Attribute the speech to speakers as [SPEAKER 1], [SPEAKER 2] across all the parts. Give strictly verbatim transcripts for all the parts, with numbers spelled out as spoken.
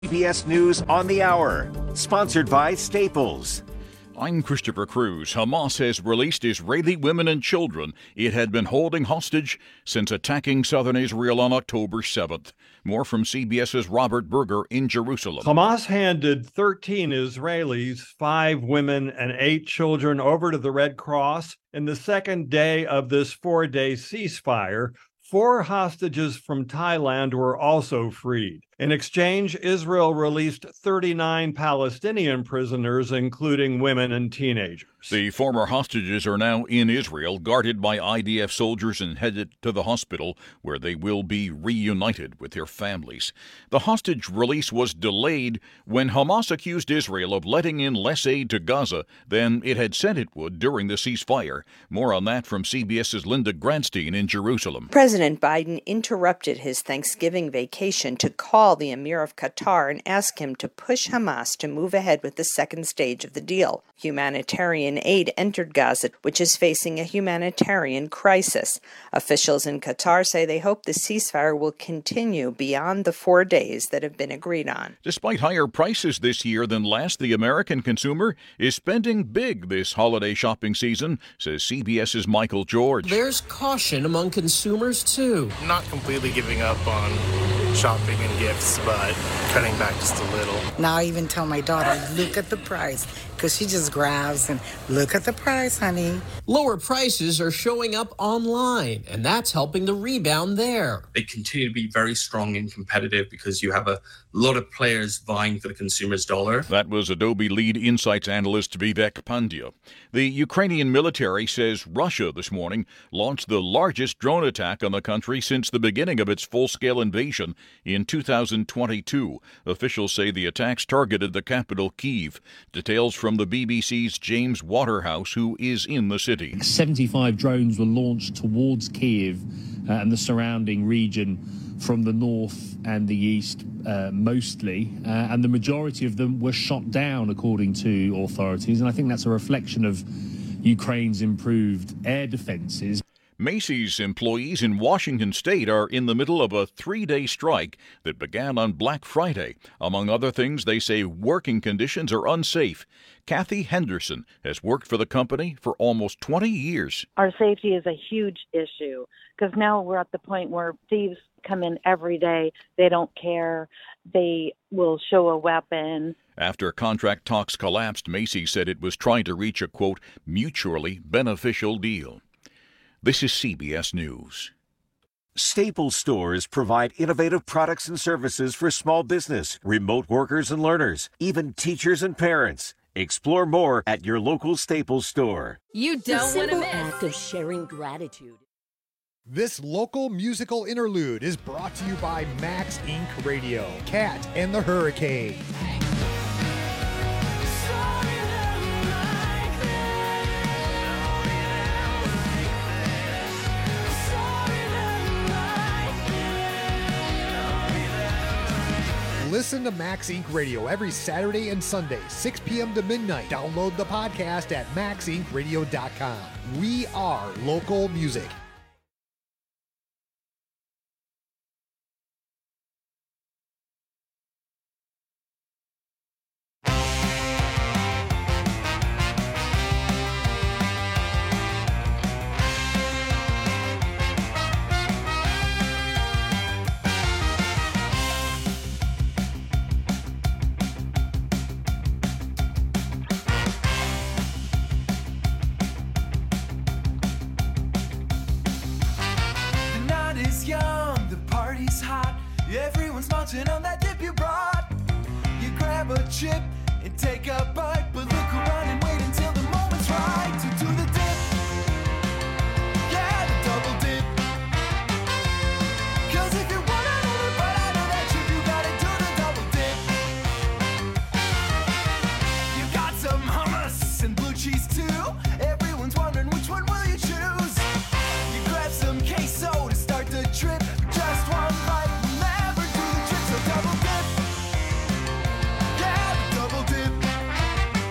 [SPEAKER 1] C B S News on the Hour, sponsored by Staples.
[SPEAKER 2] I'm Christopher Cruz. Hamas has released Israeli women and children it had been holding hostage since attacking southern Israel on October seventh. More from CBS's Robert Berger in Jerusalem.
[SPEAKER 3] Hamas handed thirteen Israelis, five women, and eight children over to the Red Cross in the second day of this four-day ceasefire. Four hostages from Thailand were also freed. In exchange, Israel released thirty-nine Palestinian prisoners, including women and teenagers.
[SPEAKER 2] The former hostages are now in Israel, guarded by I D F soldiers and headed to the hospital, where they will be reunited with their families. The hostage release was delayed when Hamas accused Israel of letting in less aid to Gaza than it had said it would during the ceasefire. More on that from CBS's Linda Gradstein in Jerusalem.
[SPEAKER 4] President Biden interrupted his Thanksgiving vacation to call the Emir of Qatar and ask him to push Hamas to move ahead with the second stage of the deal. Humanitarian aid entered Gaza, which is facing a humanitarian crisis. Officials in Qatar say they hope the ceasefire will continue beyond the four days that have been agreed on.
[SPEAKER 2] Despite higher prices this year than last, the American consumer is spending big this holiday shopping season, says CBS's Michael George.
[SPEAKER 5] There's caution among consumers, too.
[SPEAKER 6] I'm not completely giving up on shopping and gifts, but cutting back just a little.
[SPEAKER 7] Now I even tell my daughter, look at the price, because she just grabs and look at the price, honey.
[SPEAKER 5] Lower prices are showing up online, and that's helping the rebound there.
[SPEAKER 8] They continue to be very strong and competitive because you have a lot of players vying for the consumer's dollar.
[SPEAKER 2] That was Adobe lead insights analyst Vivek Pandya. The Ukrainian military says Russia this morning launched the largest drone attack on the country since the beginning of its full-scale invasion in two thousand twenty-two. Officials say the attacks targeted the capital, Kyiv. Details from the B B C's James Waterhouse, who is in the city.
[SPEAKER 9] seventy-five drones were launched towards Kyiv uh, and the surrounding region from the north and the east, uh, mostly, uh, and the majority of them were shot down, according to authorities. And I think that's a reflection of Ukraine's improved air defenses.
[SPEAKER 2] Macy's employees in Washington state are in the middle of a three-day strike that began on Black Friday. Among other things, they say working conditions are unsafe. Kathy Henderson has worked for the company for almost twenty years.
[SPEAKER 10] Our safety is a huge issue because now we're at the point where thieves come in every day. They don't care. They will show a weapon.
[SPEAKER 2] After contract talks collapsed, Macy's said it was trying to reach a, quote, mutually beneficial deal. This is C B S News.
[SPEAKER 1] Staples stores provide innovative products and services for small business, remote workers and learners, even teachers and parents. Explore more at your local Staples store.
[SPEAKER 11] You don't want to miss.
[SPEAKER 12] Act of sharing gratitude.
[SPEAKER 13] This local musical interlude is brought to you by Max Incorporated. Radio, Cat and the Hurricane. Listen to Max Incorporated. Radio every Saturday and Sunday, six p.m. to midnight. Download the podcast at max inc radio dot com. We are local music.
[SPEAKER 14] On that dip you brought, you grab a chip and take a bite, but look around and wait until the moment's right to do the dip. Yeah, the double dip. Cause if you want another bite out of that chip, you gotta do the double dip. You got some hummus and blue cheese too. Everyone's wondering which one will you choose. You grab some queso to start the trip. Just one bite. Double dip, yeah, double dip.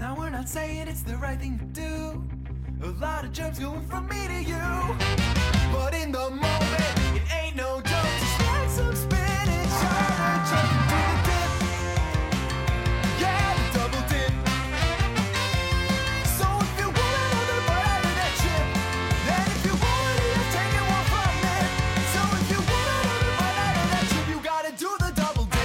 [SPEAKER 14] Now we're not saying it's the right thing to do. A lot of germs going from me to you. But in the moment, it ain't no joke. Just stack some spinach on a jump and do the dip. Yeah, the double dip. So if you want another bite out of that chip, then if you want it, you're taking one from me. So if you want another bite out of that chip, you gotta do the double dip.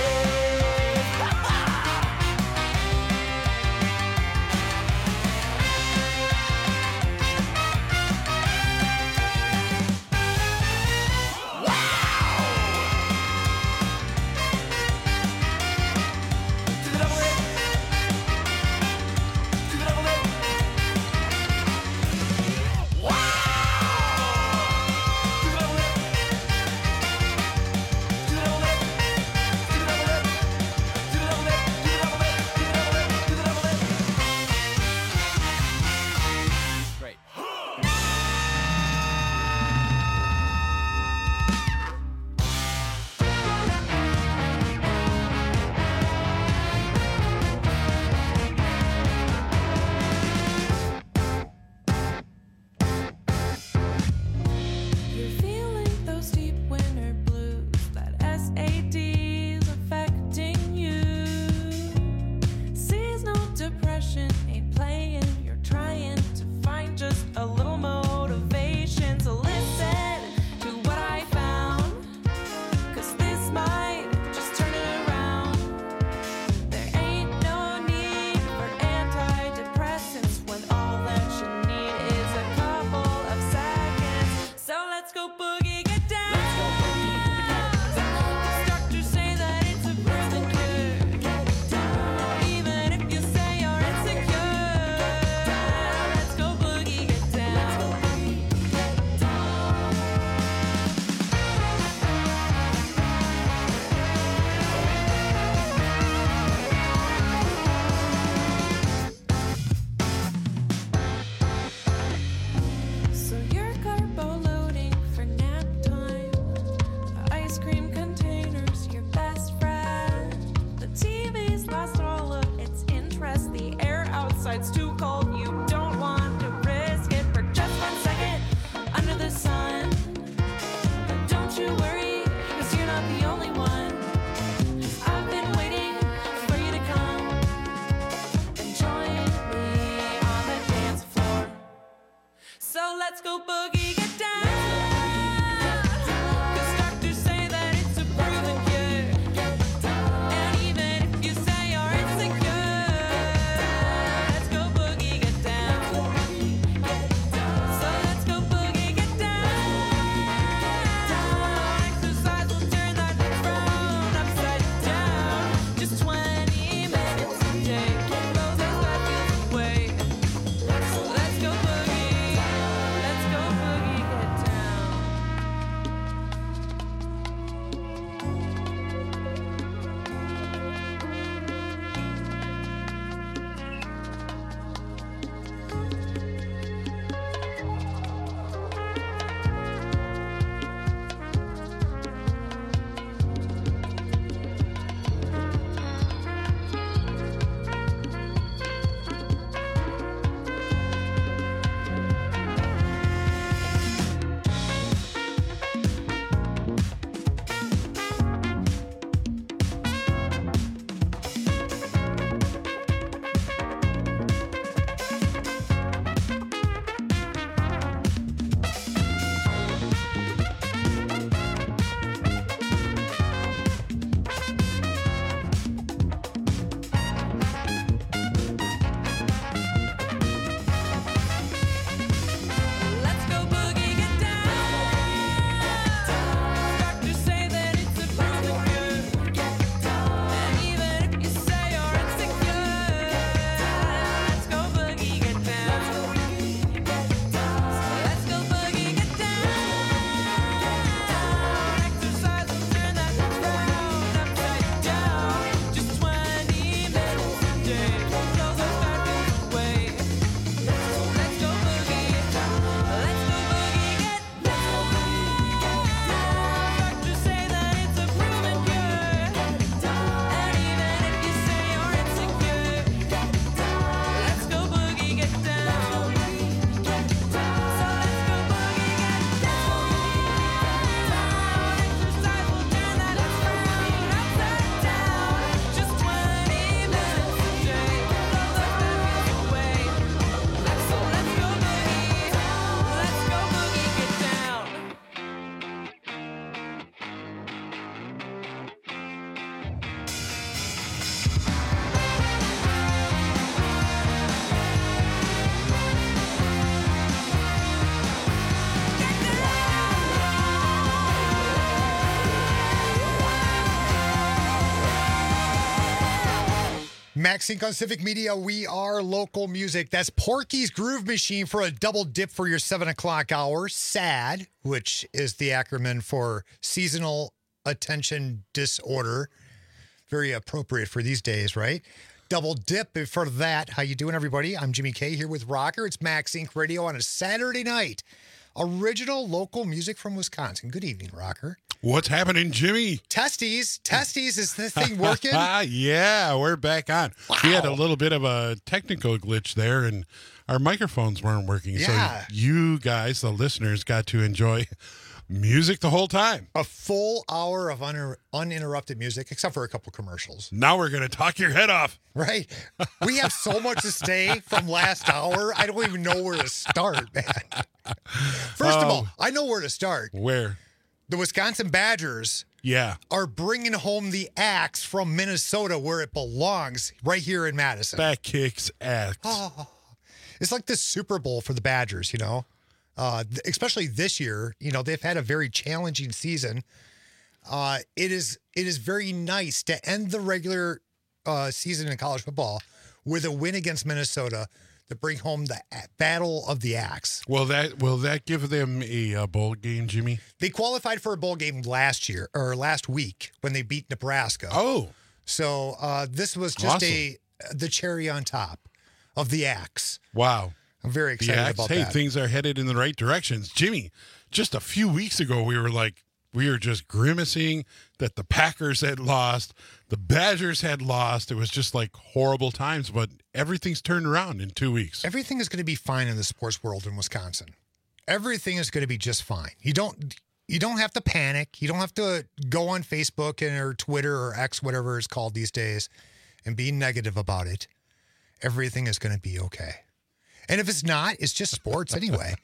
[SPEAKER 11] Let's go boogie.
[SPEAKER 13] Maxink on Civic Media, we are local music. That's Porky's Groove Machine for a double dip for your seven o'clock hour. S A D, which is the acronym for Seasonal Attention Disorder. Very appropriate for these days, right? Double dip for that. How you doing, everybody? I'm Jimmy K here with Rocker. It's Maxink Radio on a Saturday night. Original local music from Wisconsin. Good evening, Rocker.
[SPEAKER 11] What's happening, Jimmy?
[SPEAKER 13] Testes. Testes, is this thing working?
[SPEAKER 11] Yeah, we're back on.
[SPEAKER 13] Wow.
[SPEAKER 11] We had a little bit of a technical glitch there, and our microphones weren't working.
[SPEAKER 13] Yeah.
[SPEAKER 11] So you guys, the listeners, got to enjoy music the whole time.
[SPEAKER 13] A full hour of un- uninterrupted music, except for a couple commercials.
[SPEAKER 11] Now we're going to talk your head off.
[SPEAKER 13] Right. We have so much to say from last hour. I don't even know where to start, man. First of
[SPEAKER 11] Oh.
[SPEAKER 13] all, I know where to start.
[SPEAKER 11] Where?
[SPEAKER 13] The Wisconsin Badgers
[SPEAKER 11] Yeah.
[SPEAKER 13] are bringing home the axe from Minnesota where it belongs, right here in Madison.
[SPEAKER 11] That kicks ass.
[SPEAKER 13] Oh, it's like the Super Bowl for the Badgers, you know, uh, th- especially this year. You know, they've had a very challenging season. Uh, it is it is very nice to end the regular uh, season in college football with a win against Minnesota to bring home the a- Battle of the Axe.
[SPEAKER 11] Will that will that give them a, uh bowl game, Jimmy?
[SPEAKER 13] They qualified for a bowl game last year or last week when they beat Nebraska.
[SPEAKER 11] Oh,
[SPEAKER 13] so uh, this was just
[SPEAKER 11] Awesome.
[SPEAKER 13] a the cherry on top of the axe.
[SPEAKER 11] wow.
[SPEAKER 13] I'm very
[SPEAKER 11] The
[SPEAKER 13] excited
[SPEAKER 11] axe,
[SPEAKER 13] about
[SPEAKER 11] hey,
[SPEAKER 13] that.
[SPEAKER 11] things are headed in the right directions. Jimmy, just a few weeks ago, we were like, we were just grimacing that the Packers had lost, the Badgers had lost. It was just like horrible times, but everything's turned around in two weeks.
[SPEAKER 13] Everything is going to be fine in the sports world in Wisconsin. Everything is going to be just fine. You don't you don't have to panic. You don't have to go on Facebook and or Twitter or X, whatever it's called these days, and be negative about it. Everything is going to be okay. And if it's not, it's just sports anyway.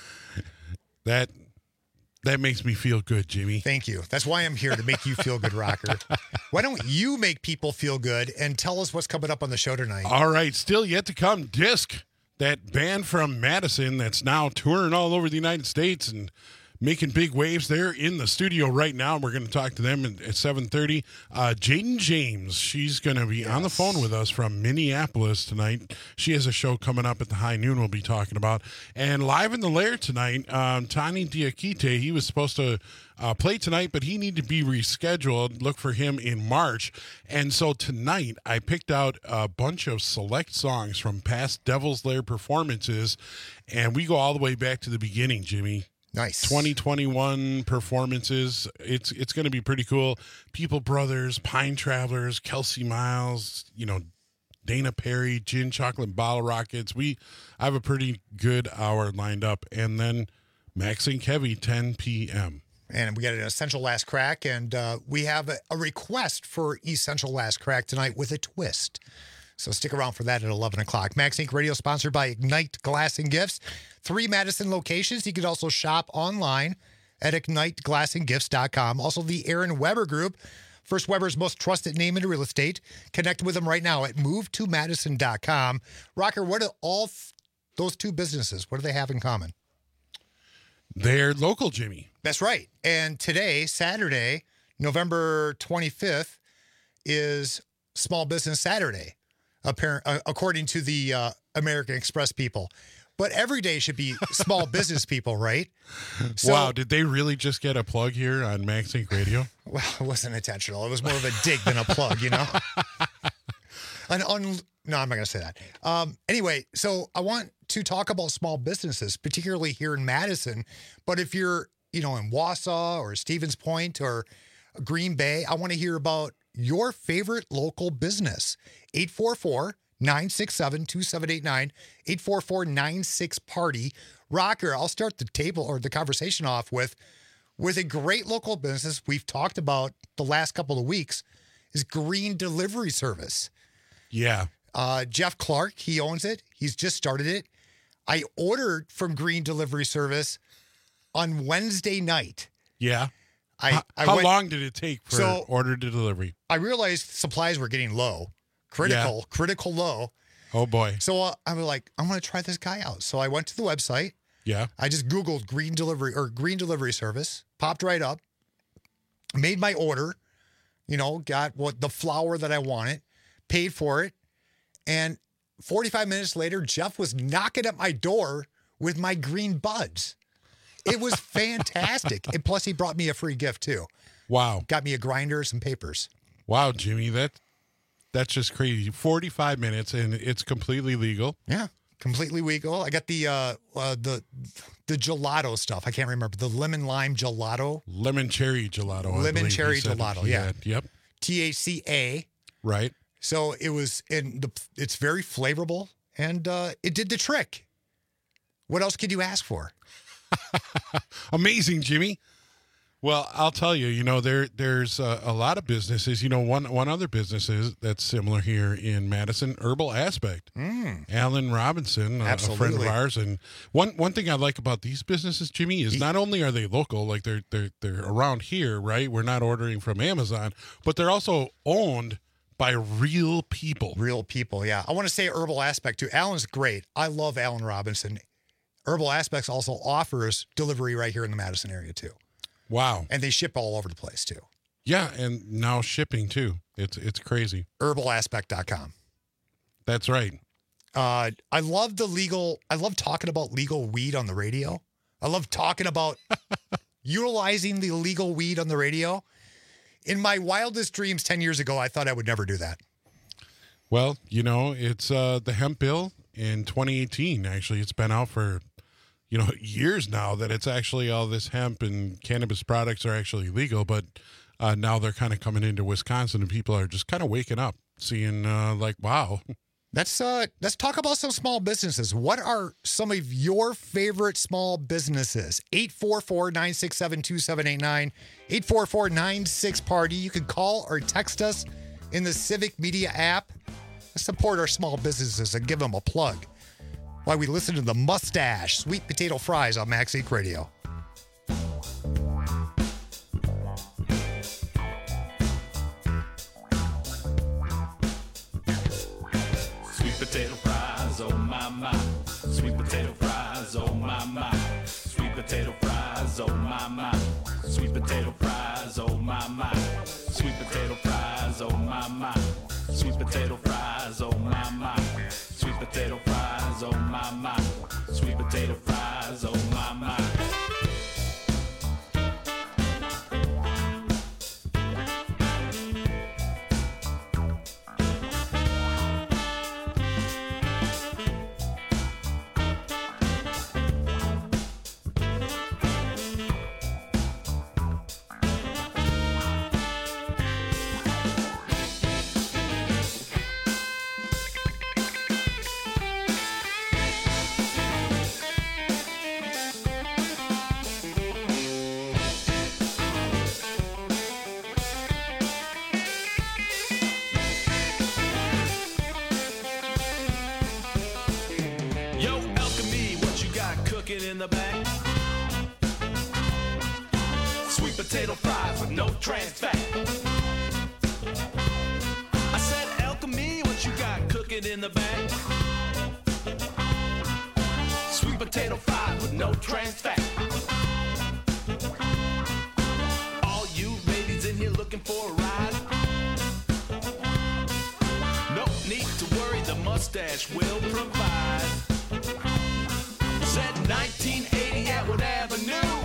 [SPEAKER 11] That that makes me feel good, Jimmy.
[SPEAKER 13] Thank you. That's why I'm here, to make you feel good, Rocker. Why don't you make people feel good and tell us what's coming up on the show tonight?
[SPEAKER 11] All right, still yet to come, Disc, that band from Madison that's now touring all over the United States and making big waves. They're in the studio right now. We're going to talk to them at at seven thirty. Uh, Jaden James, she's going to be yes. on the phone with us from Minneapolis tonight. She has a show coming up at the high noon we'll be talking about. And live in the Lair tonight, um, Tani Diakite, he was supposed to uh, play tonight, but he needed to be rescheduled. Look for him in March. And so tonight, I picked out a bunch of select songs from past Devil's Lair performances, and we go all the way back to the beginning, Jimmy.
[SPEAKER 13] Nice.
[SPEAKER 11] twenty twenty-one performances. It's it's going to be pretty cool. People Brothers, Pine Travelers, Kelsey Miles, you know, Dana Perry, Gin Chocolate Bottle Rockets. We I have a pretty good hour lined up. And then Maxink Heavy, ten p.m.
[SPEAKER 13] And we got an Essential Last Crack, and uh, we have a, a request for Essential Last Crack tonight with a twist. So stick around for that at eleven o'clock. Maxink Radio, sponsored by Ignite Glass and Gifts. Three Madison locations. You can also shop online at ignite glass and gifts dot com. Also, the Aaron Weber Group, First Weber's most trusted name in real estate. Connect with them right now at move to madison dot com. Rocker, what are all th- those two businesses, what do they have in common?
[SPEAKER 11] They're local, Jimmy.
[SPEAKER 13] That's right. And today, Saturday, November twenty-fifth, is Small Business Saturday, apparent, uh, according to the uh, American Express people. But every day should be small business people, right? So,
[SPEAKER 11] wow, did they really just get a plug here on Maxink Radio?
[SPEAKER 13] Well, it wasn't intentional. It was more of a dig than a plug, you know? An un- no, I'm not going to say that. Um, anyway, so I want to talk about small businesses, particularly here in Madison. But if you're, you know, in Wausau or Stevens Point or Green Bay, I want to hear about your favorite local business. eight four four, nine six seven, two seven eight nine, eight four four, nine six party. Rocker, I'll start the table or the conversation off with, with a great local business we've talked about the last couple of weeks, is Green Delivery Service.
[SPEAKER 11] Yeah.
[SPEAKER 13] Uh, Jeff Clark, he owns it. He's just started it. I ordered from Green Delivery Service on Wednesday night.
[SPEAKER 11] Yeah.
[SPEAKER 13] I,
[SPEAKER 11] how
[SPEAKER 13] I
[SPEAKER 11] how
[SPEAKER 13] went,
[SPEAKER 11] long did it take for
[SPEAKER 13] so,
[SPEAKER 11] order to delivery?
[SPEAKER 13] I realized supplies were getting low, critical,
[SPEAKER 11] Yeah.
[SPEAKER 13] critical low.
[SPEAKER 11] Oh, boy.
[SPEAKER 13] So uh, I was like, I'm going to try this guy out. So I went to the website.
[SPEAKER 11] Yeah.
[SPEAKER 13] I just Googled Green Delivery or Green Delivery Service, popped right up, made my order, you know, got what the flour that I wanted, paid for it, And forty-five minutes later, Jeff was knocking at my door with my green buds. It was fantastic. And plus, he brought me a free gift, too.
[SPEAKER 11] Wow.
[SPEAKER 13] Got me a grinder, some papers.
[SPEAKER 11] Wow, Jimmy, that that's just crazy. forty-five minutes, and it's completely legal.
[SPEAKER 13] Yeah, completely legal. I got the uh, uh, the the gelato stuff. I can't remember. The lemon lime gelato.
[SPEAKER 11] Lemon cherry gelato. I
[SPEAKER 13] Lemon
[SPEAKER 11] believe
[SPEAKER 13] cherry
[SPEAKER 11] he said
[SPEAKER 13] gelato,
[SPEAKER 11] he
[SPEAKER 13] yeah.
[SPEAKER 11] had. Yep.
[SPEAKER 13] T H C A.
[SPEAKER 11] Right.
[SPEAKER 13] So it was, and the, it's very flavorful, and uh, it did the trick. What else could you ask for?
[SPEAKER 11] Amazing, Jimmy. Well, I'll tell you, you know, there there's a, a lot of businesses. You know, one one other business is that's similar here in Madison, Herbal Aspect.
[SPEAKER 13] Mm.
[SPEAKER 11] Alan Robinson, a, a friend of
[SPEAKER 13] Absolutely.
[SPEAKER 11] ours, and one one thing I like about these businesses, Jimmy, is not only are they local, like they're they're they're around here, right? We're not ordering from Amazon, but they're also owned by real people.
[SPEAKER 13] Real people, yeah. I want to say Herbal Aspect too. Alan's great. I love Alan Robinson. Herbal Aspects also offers delivery right here in the Madison area too.
[SPEAKER 11] Wow.
[SPEAKER 13] And they ship all over the place too.
[SPEAKER 11] Yeah, and now shipping too. It's it's crazy.
[SPEAKER 13] herbal aspect dot com.
[SPEAKER 11] That's right.
[SPEAKER 13] Uh, I love the legal, I love talking about legal weed on the radio. I love talking about utilizing the legal weed on the radio. In my wildest dreams ten years ago, I thought I would never do that.
[SPEAKER 11] Well, you know, it's uh, the hemp bill in twenty eighteen. Actually, it's been out for, you know, years now that it's actually all this hemp and cannabis products are actually legal. But uh, now they're kind of coming into Wisconsin and people are just kind of waking up, seeing uh, like, wow.
[SPEAKER 13] Let's uh, let's talk about some small businesses. What are some of your favorite small businesses? eight four four, nine six seven, two seven eight nine, eight four four, nine six party. You can call or text us in the Civic Media app. Let's support our small businesses and give them a plug while we listen to the Mustache Sweet Potato Fries on Max Eek Radio.
[SPEAKER 14] Sweet potato fries, oh my my. Sweet potato fries, oh my my. Sweet potato fries, oh my my. Sweet potato fries, oh my my. Sweet potato fries, oh my my. Sweet potato fries, oh my my. Sweet potato fries, oh my my. Sweet potato fries, oh my my. Yo, Alchemy, what you got cooking in the back? Sweet potato fries with no trans fat. I said, Alchemy, what you got cooking in the back? Sweet potato fries with no trans fat. All you ladies in here looking for a ride? No need to worry, the mustache will provide. Said nineteen eighty Atwood Avenue.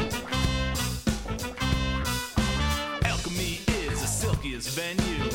[SPEAKER 14] Alchemy is the silkiest venue.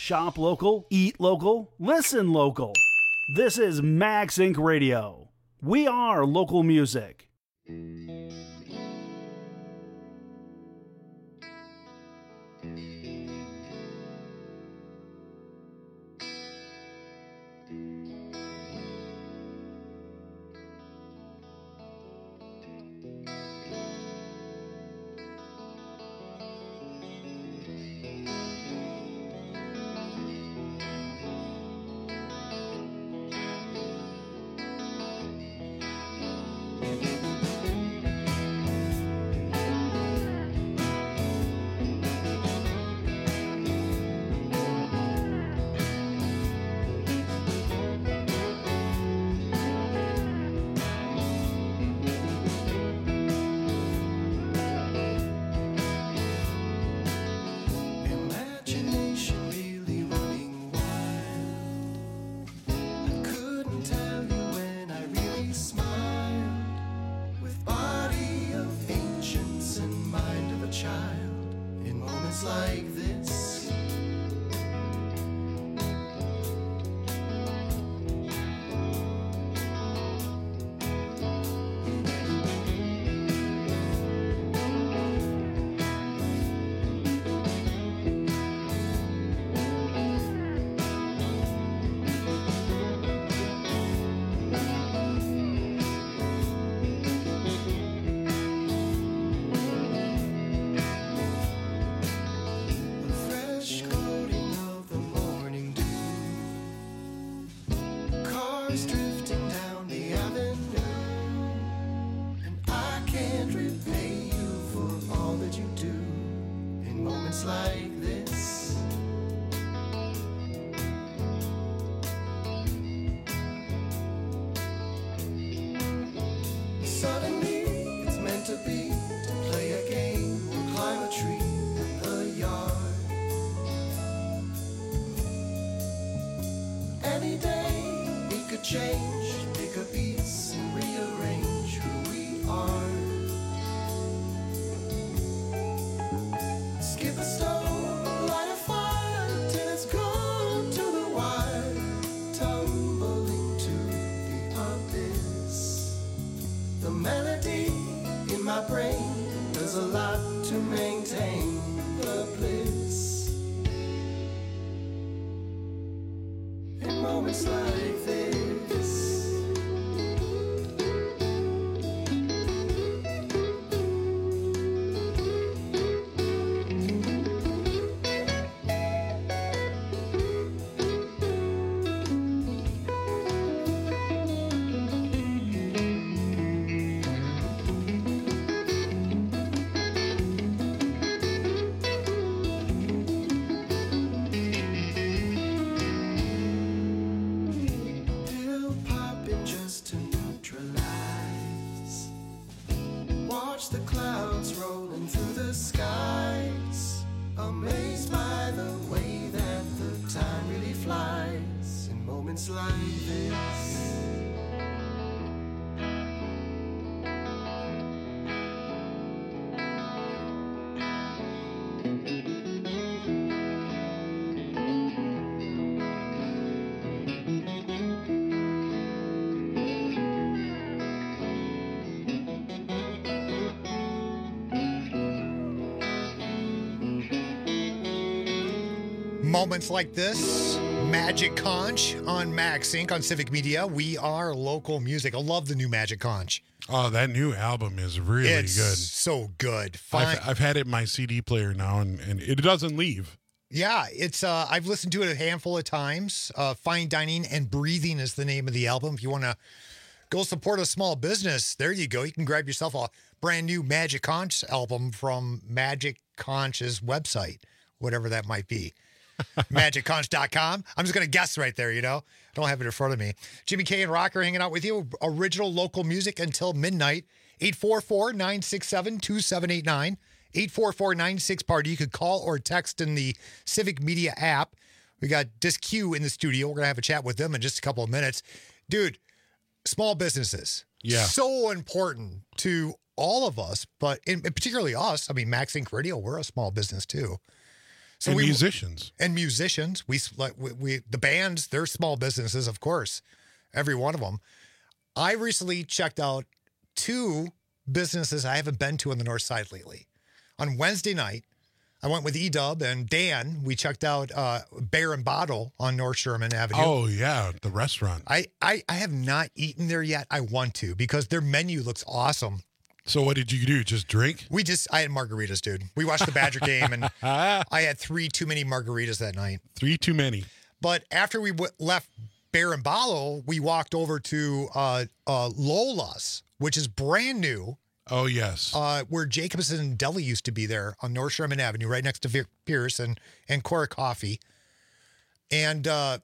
[SPEAKER 15] Shop local, eat local, listen local. This is Max Incorporated. Radio. We are local music.
[SPEAKER 13] Moments like this, Magic Conch on Max Inc on Civic Media. We are local music. I love the new Magic Conch.
[SPEAKER 11] Oh, that new album is really
[SPEAKER 13] it's
[SPEAKER 11] good.
[SPEAKER 13] So good. Fine.
[SPEAKER 11] I've, I've had it in my C D player now, and, and it doesn't leave.
[SPEAKER 13] Yeah, it's. Uh, I've listened to it a handful of times. Uh, Fine Dining and Breathing is the name of the album. If you want to go support a small business, there you go. You can grab yourself a brand new Magic Conch album from Magic Conch's website, whatever that might be. magic conch dot com. I'm just going to guess right there, you know. I don't have it in front of me. Jimmy K and Rocker hanging out with you. Original local music until midnight. eight four four, nine six seven, two seven eight nine. eight four four, nine six party. You could call or text in the Civic Media app. We got Disc Q in the studio. We're going to have a chat with them in just a couple of minutes. Dude, small businesses.
[SPEAKER 11] Yeah.
[SPEAKER 13] So important to all of us, but in, particularly us. I mean, Max Inc Radio, we're a small business too. So
[SPEAKER 11] and
[SPEAKER 13] we,
[SPEAKER 11] musicians.
[SPEAKER 13] And musicians. We, like, we, we the bands, they're small businesses, of course, every one of them. I recently checked out two businesses I haven't been to on the north side lately. On Wednesday night, I went with E-Dub and Dan. We checked out uh, Bear and Bottle on North Sherman Avenue.
[SPEAKER 11] Oh, yeah, the restaurant.
[SPEAKER 13] I, I, I have not eaten there yet. I want to because their menu looks awesome.
[SPEAKER 11] So what did you do? Just drink?
[SPEAKER 13] We just, I had margaritas, dude. We watched the Badger game, and I had three too many margaritas that night.
[SPEAKER 11] Three too many.
[SPEAKER 13] But after we w- left Bear and Bottle, we walked over to uh, uh, Lola's, which is brand new.
[SPEAKER 11] Oh, yes.
[SPEAKER 13] Uh, where Jacobson Deli used to be there on North Sherman Avenue, right next to Vic Pierce and, and Cora Coffee. And uh,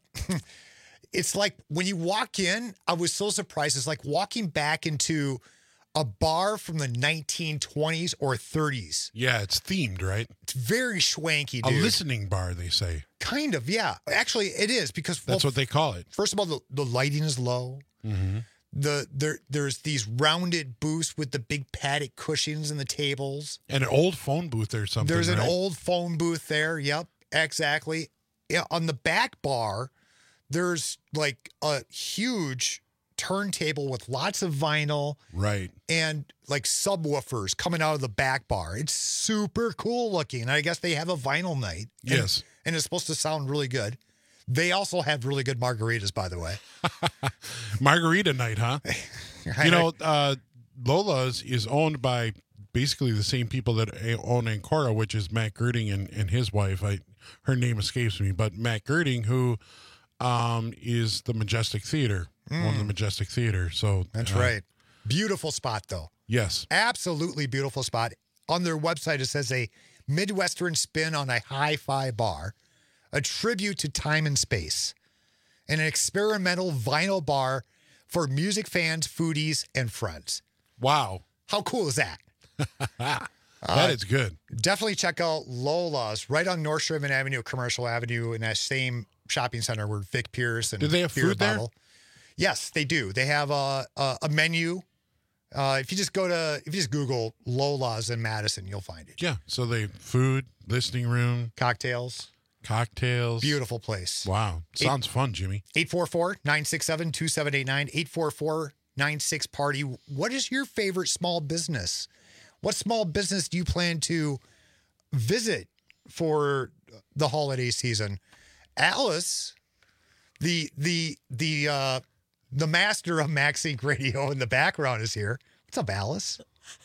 [SPEAKER 13] it's like when you walk in, I was so surprised. It's like walking back into a bar from the nineteen twenties or thirties.
[SPEAKER 11] Yeah, it's themed, right?
[SPEAKER 13] It's very schwanky, dude.
[SPEAKER 11] A listening bar, they say.
[SPEAKER 13] Kind of, yeah. Actually, it is because
[SPEAKER 11] That's
[SPEAKER 13] well,
[SPEAKER 11] what they call it.
[SPEAKER 13] First of all, the, the lighting is low.
[SPEAKER 11] Mm-hmm.
[SPEAKER 13] The there there's these rounded booths with the big padded cushions and the tables.
[SPEAKER 11] And an old phone booth or something.
[SPEAKER 13] There's an
[SPEAKER 11] right?
[SPEAKER 13] old phone booth there. Yep, exactly. Yeah, on the back bar, there's like a huge turntable with lots of vinyl.
[SPEAKER 11] Right.
[SPEAKER 13] And like subwoofers coming out of the back bar. It's super cool looking. I guess they have a vinyl night. And,
[SPEAKER 11] Yes.
[SPEAKER 13] And it's supposed to sound really good. They also have really good margaritas, by the way.
[SPEAKER 11] Margarita night, huh? You know, uh, Lola's is owned by basically the same people that own Ancora, which is Matt Girding and, and his wife. I her name escapes me, but Matt Girding, who um, is the Majestic Theater, mm. one of the Majestic Theater. So
[SPEAKER 13] that's
[SPEAKER 11] uh,
[SPEAKER 13] right. Beautiful spot, though.
[SPEAKER 11] Yes,
[SPEAKER 13] absolutely beautiful spot. On their website, it says a Midwestern spin on a hi-fi bar, a tribute to time and space, and an experimental vinyl bar for music fans, foodies, and friends.
[SPEAKER 11] Wow.
[SPEAKER 13] How cool is that?
[SPEAKER 11] That
[SPEAKER 13] uh,
[SPEAKER 11] is good.
[SPEAKER 13] Definitely check out Lola's right on North Sherman Avenue, Commercial Avenue, in that same shopping center where Vic Pierce and
[SPEAKER 11] Do they have
[SPEAKER 13] Beer
[SPEAKER 11] food there?
[SPEAKER 13] Bottle. Yes, they do. They have a, a, a menu. Uh, if you just go to, if you just Google Lola's in Madison, you'll find it.
[SPEAKER 11] Yeah. So they food, listening room,
[SPEAKER 13] cocktails.
[SPEAKER 11] Cocktails.
[SPEAKER 13] Beautiful place.
[SPEAKER 11] Wow. Sounds
[SPEAKER 13] Eight,
[SPEAKER 11] fun, Jimmy.
[SPEAKER 13] eight four four, nine six seven, two seven eight nine, eight four four, nine six party. What is your favorite small business? What small business do you plan to visit for the holiday season? Alice, the the the uh, the master of MaxInc Radio in the background is here. What's up, Alice?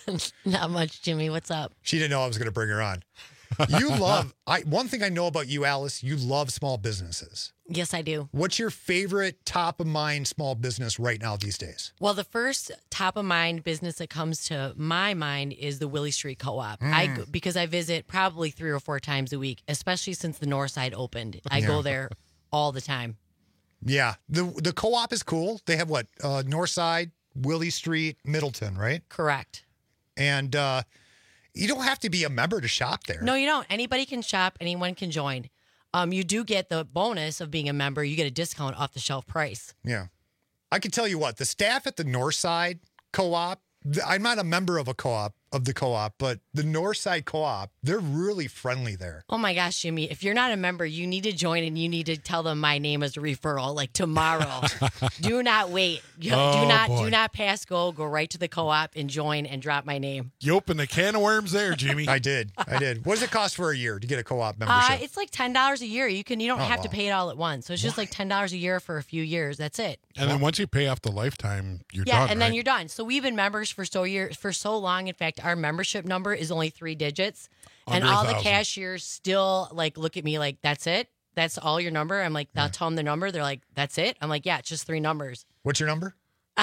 [SPEAKER 16] Not much, Jimmy. What's up?
[SPEAKER 13] She didn't know I was going to bring her on. You love, I one thing I know about you, Alice, you love small businesses.
[SPEAKER 16] Yes, I do.
[SPEAKER 13] What's your favorite top of mind small business right now these days?
[SPEAKER 16] Well, the first top of mind business that comes to my mind is the Willie Street Co-op. Mm. I because I visit probably three or four times a week, especially since the North Side opened. I yeah. go there all the time.
[SPEAKER 13] Yeah, the the co-op is cool. They have what uh, North Side, Willie Street, Middleton, right?
[SPEAKER 16] Correct.
[SPEAKER 13] And uh, you don't have to be a member to shop there.
[SPEAKER 16] No, you don't. Anybody can shop. Anyone can join. Um, you do get the bonus of being a member. You get a discount off the shelf price.
[SPEAKER 13] Yeah. I can tell you what, the staff at the North Side Co-op, I'm not a member of a co-op, of the co-op, but the North Side Co-op, they're really friendly there.
[SPEAKER 16] Oh my gosh, Jimmy, if you're not a member, you need to join and you need to tell them my name is a referral, like tomorrow. Do not wait. You,
[SPEAKER 11] oh,
[SPEAKER 16] do not
[SPEAKER 11] boy.
[SPEAKER 16] do not pass go. Go right to the co-op and join and drop my name.
[SPEAKER 11] You opened a can of worms there, Jimmy.
[SPEAKER 13] I did. I did. What does it cost for a year to get a co-op membership?
[SPEAKER 16] Uh, it's like ten dollars a year. You can you don't
[SPEAKER 13] Oh,
[SPEAKER 16] have
[SPEAKER 13] wow.
[SPEAKER 16] to pay it all at once. So it's just
[SPEAKER 13] Why?
[SPEAKER 16] like ten dollars a year for a few years. That's it.
[SPEAKER 11] And then once you pay off the lifetime, you're
[SPEAKER 16] yeah,
[SPEAKER 11] done,
[SPEAKER 16] and then
[SPEAKER 11] right?
[SPEAKER 16] you're done. So we've been members for so year for so long. In fact, our membership number is only three digits, and
[SPEAKER 11] Under a
[SPEAKER 16] all the
[SPEAKER 11] thousand.
[SPEAKER 16] cashiers still like look at me like, "That's it? That's all your number?" I'm like, "I'll tell them the number." They're like, "That's it?" I'm like, "Yeah, it's just three numbers."
[SPEAKER 13] What's your number?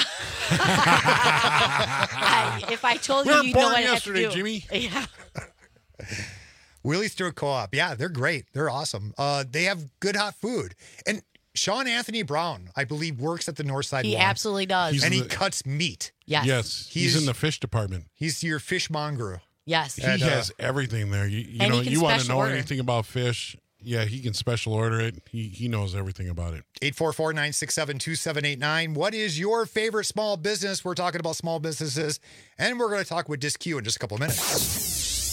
[SPEAKER 16] I, if I told
[SPEAKER 11] We
[SPEAKER 16] you,
[SPEAKER 11] were
[SPEAKER 16] you know
[SPEAKER 11] born
[SPEAKER 16] what I have
[SPEAKER 11] yesterday,
[SPEAKER 16] to do.
[SPEAKER 11] Jimmy.
[SPEAKER 16] Yeah.
[SPEAKER 13] Willie Street Co-op. Yeah, they're great. They're awesome. Uh, they have good hot food. And Sean Anthony Brown, I believe, works at the North Side
[SPEAKER 16] He
[SPEAKER 13] Lawn.
[SPEAKER 16] absolutely does.
[SPEAKER 11] He's
[SPEAKER 13] and he
[SPEAKER 11] the-
[SPEAKER 13] cuts meat.
[SPEAKER 16] Yes.
[SPEAKER 11] Yes, he's,
[SPEAKER 13] He's-
[SPEAKER 11] in the fish department.
[SPEAKER 13] He's your fishmonger.
[SPEAKER 16] Yes.
[SPEAKER 11] He
[SPEAKER 13] And, uh,
[SPEAKER 11] has everything there. You, you
[SPEAKER 16] And
[SPEAKER 11] know,
[SPEAKER 16] he can
[SPEAKER 11] you want to
[SPEAKER 16] special
[SPEAKER 11] know
[SPEAKER 16] order.
[SPEAKER 11] anything about fish? Yeah, he can special order it. He he knows everything about it.
[SPEAKER 13] eight four four, nine six seven, two seven eight nine. What is your favorite small business? We're talking about small businesses, and we're going to talk with Disc Q in just a couple of minutes.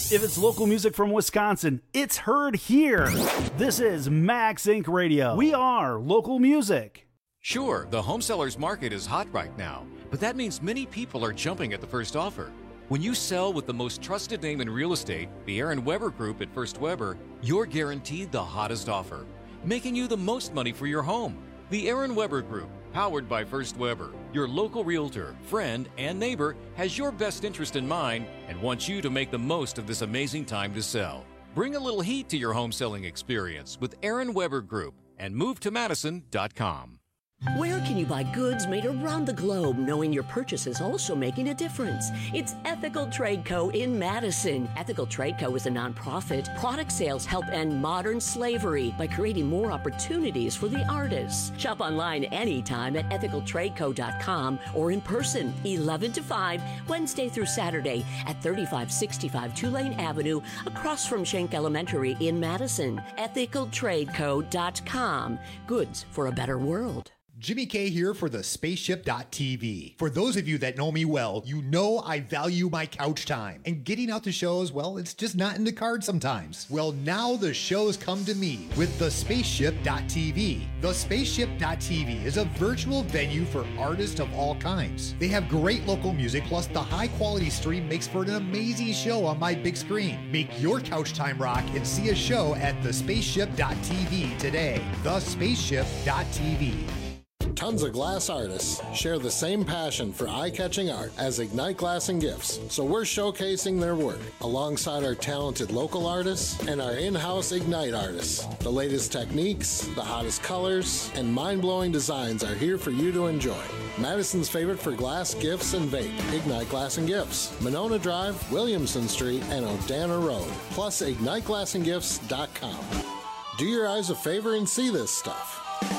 [SPEAKER 15] If it's local music from Wisconsin, it's heard here. This is Max Incorporated. Radio. We are local music.
[SPEAKER 17] Sure, the home sellers market is hot right now, but that means many people are jumping at the first offer. When you sell with the most trusted name in real estate, the Aaron Weber Group at First Weber, you're guaranteed the hottest offer, making you the most money for your home. The Aaron Weber Group, powered by First Weber, your local realtor, friend, and neighbor, has your best interest in mind and wants you to make the most of this amazing time to sell. Bring a little heat to your home selling experience with Aaron Weber Group and move to madison dot com.
[SPEAKER 12] Where can you buy goods made around the globe, knowing your purchase is also making a difference? It's Ethical Trade Co. in Madison. Ethical Trade Co. is a nonprofit. Product sales help end modern slavery by creating more opportunities for the artists. Shop online anytime at ethical trade co dot com or in person, eleven to five, Wednesday through Saturday at thirty-five sixty-five Tulane Avenue, across from Schenck Elementary in Madison. ethical trade co dot com. Goods for a better world.
[SPEAKER 18] Jimmy K here for the spaceship dot t v. For those of you that know me well, you know I value my couch time. And getting out to shows, well, it's just not in the cards sometimes. Well, now the shows come to me with the spaceship dot t v. The spaceship dot t v is a virtual venue for artists of all kinds. They have great local music, plus the high quality stream makes for an amazing show on my big screen. Make your couch time rock and see a show at the spaceship dot t v today. the spaceship dot t v.
[SPEAKER 19] Tons of glass artists share the same passion for eye-catching art as Ignite Glass and Gifts, so we're showcasing their work alongside our talented local artists and our in-house Ignite artists. The latest techniques, the hottest colors, and mind-blowing designs are here for you to enjoy. Madison's favorite for glass, gifts, and vape, Ignite Glass and Gifts, Monona Drive, Williamson Street, and Odana Road, plus ignite glass and gifts dot com. Do your eyes a favor and see this stuff.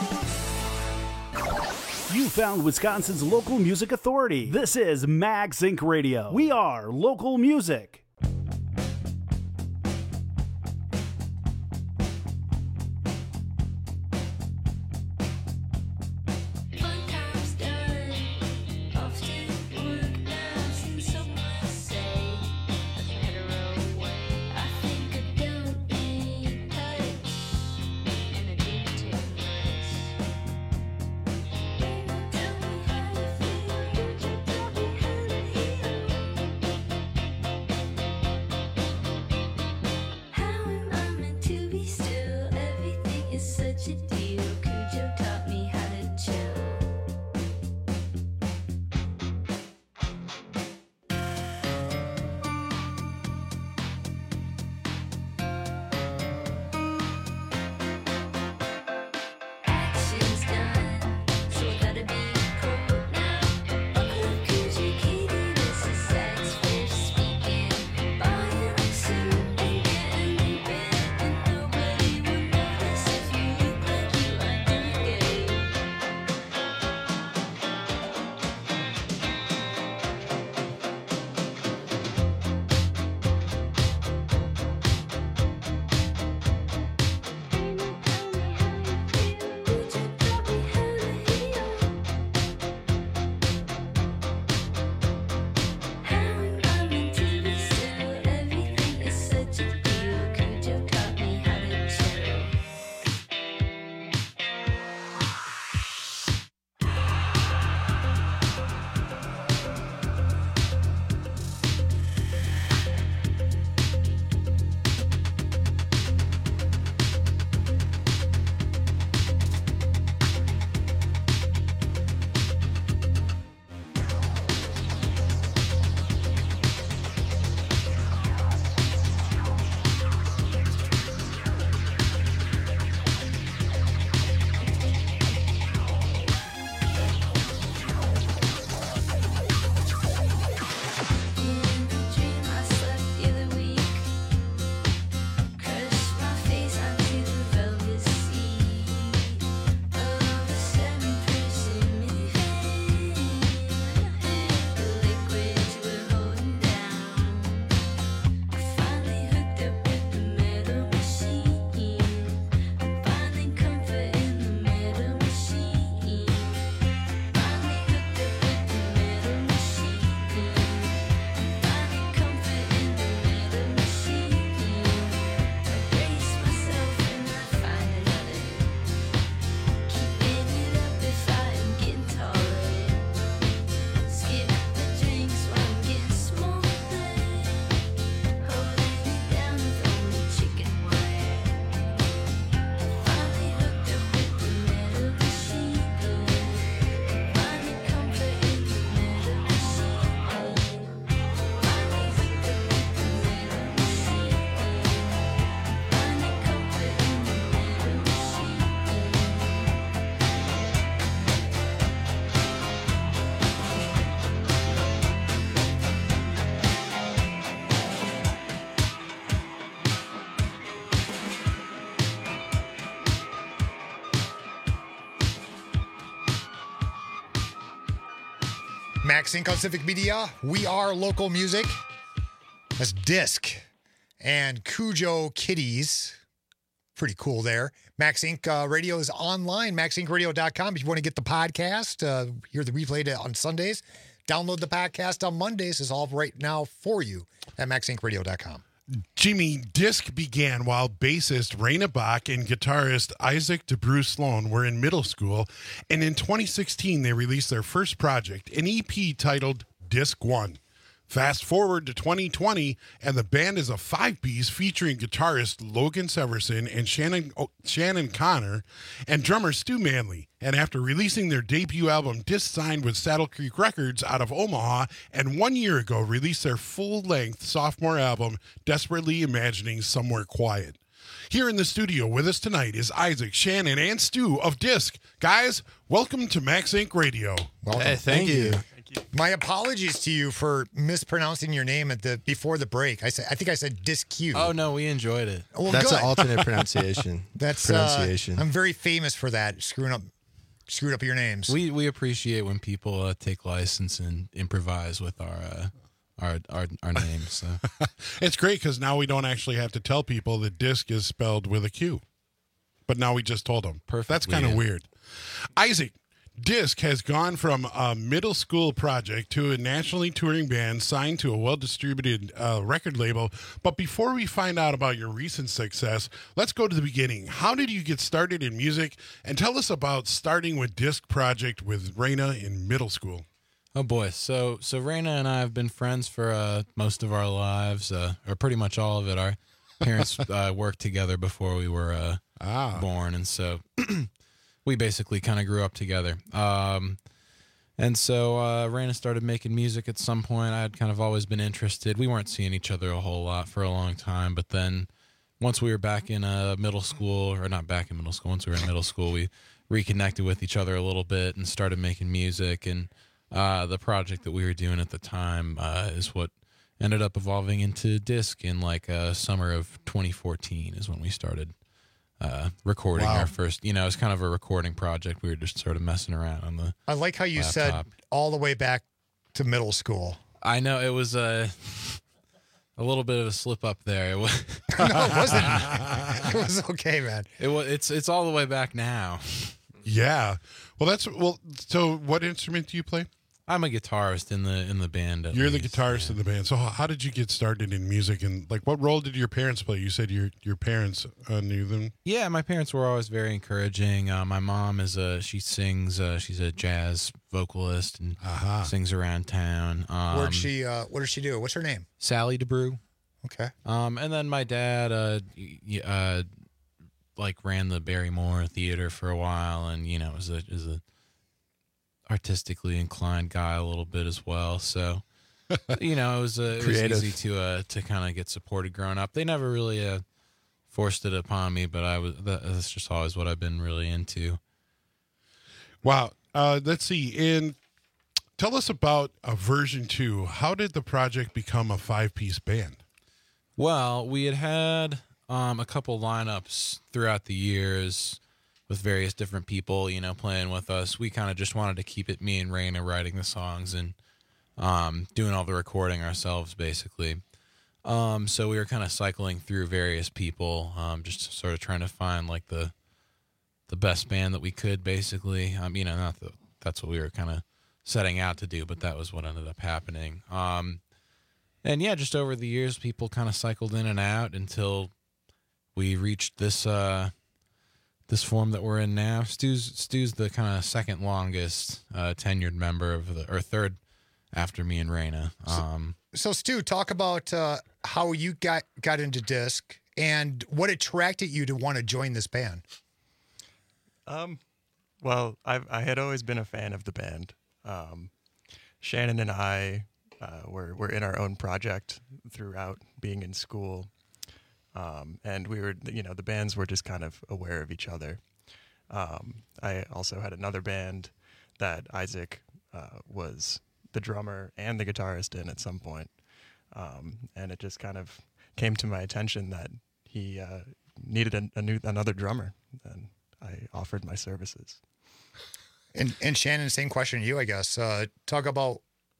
[SPEAKER 15] You found Wisconsin's local music authority. This is Max Incorporated. Radio. We are local music.
[SPEAKER 13] Max Inc on Civic Media. We are local music. That's Disc and Cujo Kitties. Pretty cool there. Max Inc uh, Radio is online, max inc radio dot com. If you want to get the podcast, uh, hear the replay on Sundays, download the podcast on Mondays. It's all right now for you at max inc radio dot com.
[SPEAKER 11] Jimmy, Disc began while bassist Raina Bach and guitarist Isaac DeBruce Sloan were in middle school, and in twenty sixteen they released their first project, an E P titled Disc One. Fast forward to twenty twenty, and the band is a five-piece featuring guitarist Logan Severson and Shannon oh, Shannon Connor and drummer Stu Manley. And after releasing their debut album, Disc signed with Saddle Creek Records out of Omaha, and one year ago released their full-length sophomore album, Desperately Imagining Somewhere Quiet. Here in the studio with us tonight is Isaac, Shannon, and Stu of Disc. Guys, welcome to Max Inc Radio.
[SPEAKER 13] Welcome.
[SPEAKER 20] Hey, thank, thank you. you.
[SPEAKER 13] My apologies to you for mispronouncing your name at the before the break. I said I think I said Disc-Q.
[SPEAKER 20] Oh no, we enjoyed it.
[SPEAKER 13] Well,
[SPEAKER 20] That's
[SPEAKER 13] good.
[SPEAKER 20] an alternate pronunciation.
[SPEAKER 13] That's
[SPEAKER 20] pronunciation.
[SPEAKER 13] Uh, I'm very famous for that. Screwing up, screwed up your names.
[SPEAKER 20] We we appreciate when people uh, take license and improvise with our uh, our our, our names. So.
[SPEAKER 11] It's great because now we don't actually have to tell people that Disc is spelled with a Q. But now we just told them.
[SPEAKER 20] Perfectly,
[SPEAKER 11] That's kind of
[SPEAKER 20] yeah.
[SPEAKER 11] weird. Isaac, Disc has gone from a middle school project to a nationally touring band signed to a well-distributed uh, record label. But before we find out about your recent success, let's go to the beginning. How did you get started in music? And tell us about starting with Disc Project with Raina in middle school.
[SPEAKER 20] Oh boy, so so Raina and I have been friends for uh, most of our lives, uh, or pretty much all of it. Our parents uh, worked together before we were uh,
[SPEAKER 11] ah.
[SPEAKER 20] born, and so we basically kind of grew up together. Um, and so uh, Raina started making music at some point. I had kind of always been interested. We weren't seeing each other a whole lot for a long time, but then once we were back in uh, middle school, or not back in middle school, once we were in middle school, we reconnected with each other a little bit and started making music. And uh, the project that we were doing at the time uh, is what ended up evolving into Disc in like uh, summer of twenty fourteen is when we started uh, recording
[SPEAKER 13] Wow.
[SPEAKER 20] our first, you know, it was kind of a recording project. We were just sort of messing around on the
[SPEAKER 13] I like how you
[SPEAKER 20] laptop.
[SPEAKER 13] said all the way back to middle school.
[SPEAKER 20] I know it was a, a little bit of a slip up there. It was,
[SPEAKER 13] No, it wasn't. It was okay, man.
[SPEAKER 20] It was, it's, it's all the way back now.
[SPEAKER 11] Yeah. Well, that's, well, so what instrument do you play?
[SPEAKER 20] I'm a guitarist in the in the band. at
[SPEAKER 11] You're the
[SPEAKER 20] least,
[SPEAKER 11] guitarist
[SPEAKER 20] yeah.
[SPEAKER 11] in the band. So how how did you get started in music, and like what role did your parents play? You said your your parents uh, knew them.
[SPEAKER 20] Yeah, my parents were always very encouraging. Uh, my mom is a she sings. Uh, she's a jazz vocalist and
[SPEAKER 11] Aha.
[SPEAKER 20] sings around town. Um,
[SPEAKER 13] Where'd she? Uh, what does she do? What's her name?
[SPEAKER 20] Sally DeBrew.
[SPEAKER 13] Okay.
[SPEAKER 20] Um, and then my dad, uh, y- uh, like ran the Barrymore Theater for a while, and you know, was a is a artistically inclined guy a little bit as well. So, you know, it was uh, it was
[SPEAKER 11] Creative.
[SPEAKER 20] easy to uh to kind of get supported growing up. They never really uh forced it upon me, but I was that, that's just always what I've been really into.
[SPEAKER 11] Wow. Uh, let's see. And tell us about a version two. How did the project become a five piece band?
[SPEAKER 20] Well, we had had um, a couple lineups throughout the years with various different people, you know, playing with us. We kind of just wanted to keep it me and Raina writing the songs and um, doing all the recording ourselves, basically. Um, so we were kind of cycling through various people, um, just sort of trying to find like the the best band that we could, basically. Um, you know, not that that's what we were kind of setting out to do, but that was what ended up happening. Um, and yeah, just over the years, people kind of cycled in and out until we reached this uh, this form that we're in now. Stu's Stu's the kind of second longest uh, tenured member of the, or third after me and Raina. Um,
[SPEAKER 13] So, Stu, talk about uh, how you got got into Disc and what attracted you to want to join this band.
[SPEAKER 21] Um, well, I I had always been a fan of the band. Um, Shannon and I uh, were were in our own project throughout being in school, um, and we were, you know, the bands were just kind of aware of each other. Um, I also had another band that Isaac uh, was the drummer and the guitarist in at some point, um, and it just kind of came to my attention that he uh, needed a, a new another drummer, and I offered my services.
[SPEAKER 13] And and Shannon, same question to you, I guess. Uh, talk about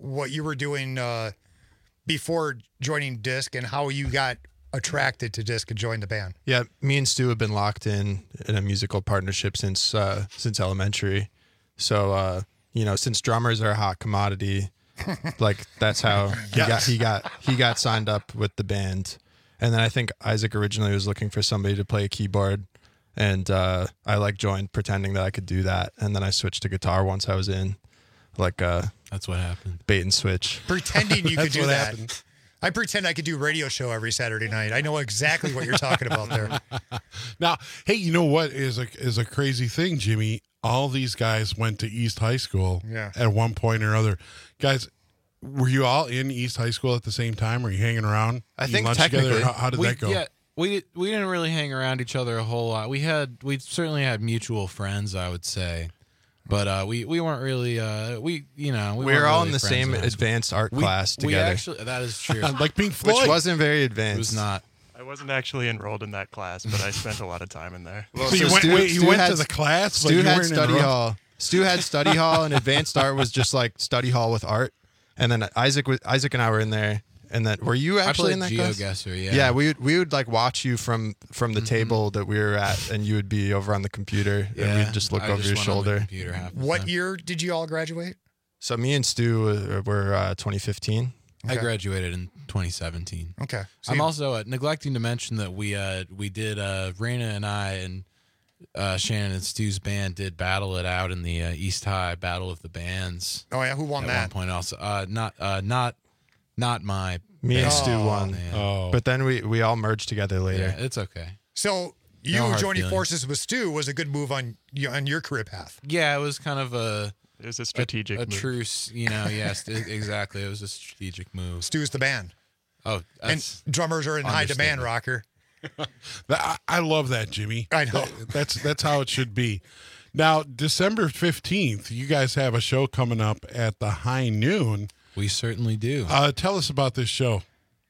[SPEAKER 13] what you were doing uh, before joining Disc and how you got attracted to Disc and joined the band.
[SPEAKER 3] Yeah, me and Stu have been locked in in a musical partnership since uh, since elementary. So uh, you know, since drummers are a hot commodity, like that's how he
[SPEAKER 11] Yes.
[SPEAKER 3] got he got he got signed up with the band. And then I think Isaac originally was looking for somebody to play a keyboard, and uh, I like joined pretending that I could do that, and then I switched to guitar once I was in, like uh,
[SPEAKER 20] that's what happened.
[SPEAKER 3] Bait and switch.
[SPEAKER 13] Pretending you could
[SPEAKER 3] That's
[SPEAKER 13] do
[SPEAKER 3] what
[SPEAKER 13] that.
[SPEAKER 3] happened.
[SPEAKER 13] I pretend I could do radio show every Saturday night. I know exactly what you're talking about there.
[SPEAKER 11] Now, hey, you know what is a is a crazy thing, Jimmy? All these guys went to East High School
[SPEAKER 13] Yeah.
[SPEAKER 11] at one point or other. Guys, were you all in East High School at the same time? Were you hanging around?
[SPEAKER 3] I
[SPEAKER 11] eating
[SPEAKER 3] think
[SPEAKER 11] lunch
[SPEAKER 3] technically.
[SPEAKER 11] together? How, how did
[SPEAKER 20] we,
[SPEAKER 11] that go?
[SPEAKER 20] Yeah, we we didn't really hang around each other a whole lot. We had we certainly had mutual friends, I would say, but uh, we we weren't really uh, we you know we,
[SPEAKER 3] We
[SPEAKER 20] weren't
[SPEAKER 3] were all
[SPEAKER 20] really
[SPEAKER 3] in the
[SPEAKER 20] friends
[SPEAKER 3] same
[SPEAKER 20] in high school.
[SPEAKER 3] advanced art
[SPEAKER 20] We-
[SPEAKER 3] class
[SPEAKER 20] We
[SPEAKER 3] together.
[SPEAKER 20] actually that is true.
[SPEAKER 11] Like Pink
[SPEAKER 3] Which
[SPEAKER 11] Floyd.
[SPEAKER 3] wasn't very advanced.
[SPEAKER 20] It was not.
[SPEAKER 21] I wasn't actually enrolled in that class, but I spent a lot of time in there.
[SPEAKER 11] So you went- wait, you went to the class, but
[SPEAKER 3] Stu
[SPEAKER 11] you
[SPEAKER 3] had
[SPEAKER 11] weren't
[SPEAKER 3] study
[SPEAKER 11] enrolled?
[SPEAKER 3] hall. Stu had study hall, and advanced art was just like study hall with art. And then Isaac was Isaac and I were in there. And then were you
[SPEAKER 20] I
[SPEAKER 3] actually in
[SPEAKER 20] played
[SPEAKER 3] that class?
[SPEAKER 20] GeoGuessr, yeah.
[SPEAKER 3] Yeah, we would we would like watch you from from the table that we were at, and you would be over on the computer, and
[SPEAKER 20] Yeah,
[SPEAKER 3] we'd just look
[SPEAKER 20] I
[SPEAKER 3] over
[SPEAKER 20] just
[SPEAKER 3] your
[SPEAKER 20] went on the
[SPEAKER 3] shoulder.
[SPEAKER 20] computer half the
[SPEAKER 13] What
[SPEAKER 20] time.
[SPEAKER 13] year did you all graduate?
[SPEAKER 3] So me and Stu were, were uh, twenty fifteen.
[SPEAKER 20] I graduated in twenty seventeen.
[SPEAKER 13] Okay. So
[SPEAKER 20] I'm
[SPEAKER 13] you-
[SPEAKER 20] also uh, neglecting to mention that we uh, we did uh, Raina and I and uh, Shannon and Stu's band did battle it out in the uh, East High Battle of the Bands.
[SPEAKER 13] Oh yeah, who won
[SPEAKER 20] at
[SPEAKER 13] that?
[SPEAKER 20] one point also uh, not uh, not not my
[SPEAKER 3] Me and
[SPEAKER 20] band.
[SPEAKER 3] Stu
[SPEAKER 13] Oh,
[SPEAKER 3] won.
[SPEAKER 20] man.
[SPEAKER 3] But then we we all merged together later.
[SPEAKER 20] Yeah, it's okay.
[SPEAKER 13] So you
[SPEAKER 20] No hard
[SPEAKER 13] joining
[SPEAKER 20] feelings.
[SPEAKER 13] forces with Stu was a good move on you- on your career path.
[SPEAKER 20] Yeah, it was kind of a
[SPEAKER 21] It was a strategic
[SPEAKER 20] a, a
[SPEAKER 21] move.
[SPEAKER 20] truce. You know, yes, e- exactly. It was a strategic move.
[SPEAKER 13] Stu's the band.
[SPEAKER 20] Oh,
[SPEAKER 13] And
[SPEAKER 20] that's
[SPEAKER 13] drummers are in high demand,
[SPEAKER 20] understatement.
[SPEAKER 13] rocker.
[SPEAKER 11] That- I, I love that, Jimmy.
[SPEAKER 13] I know.
[SPEAKER 11] That- that's that's how it should be. Now, December fifteenth, you guys have a show coming up at the High Noon.
[SPEAKER 20] We certainly do.
[SPEAKER 11] Uh, tell us about this show.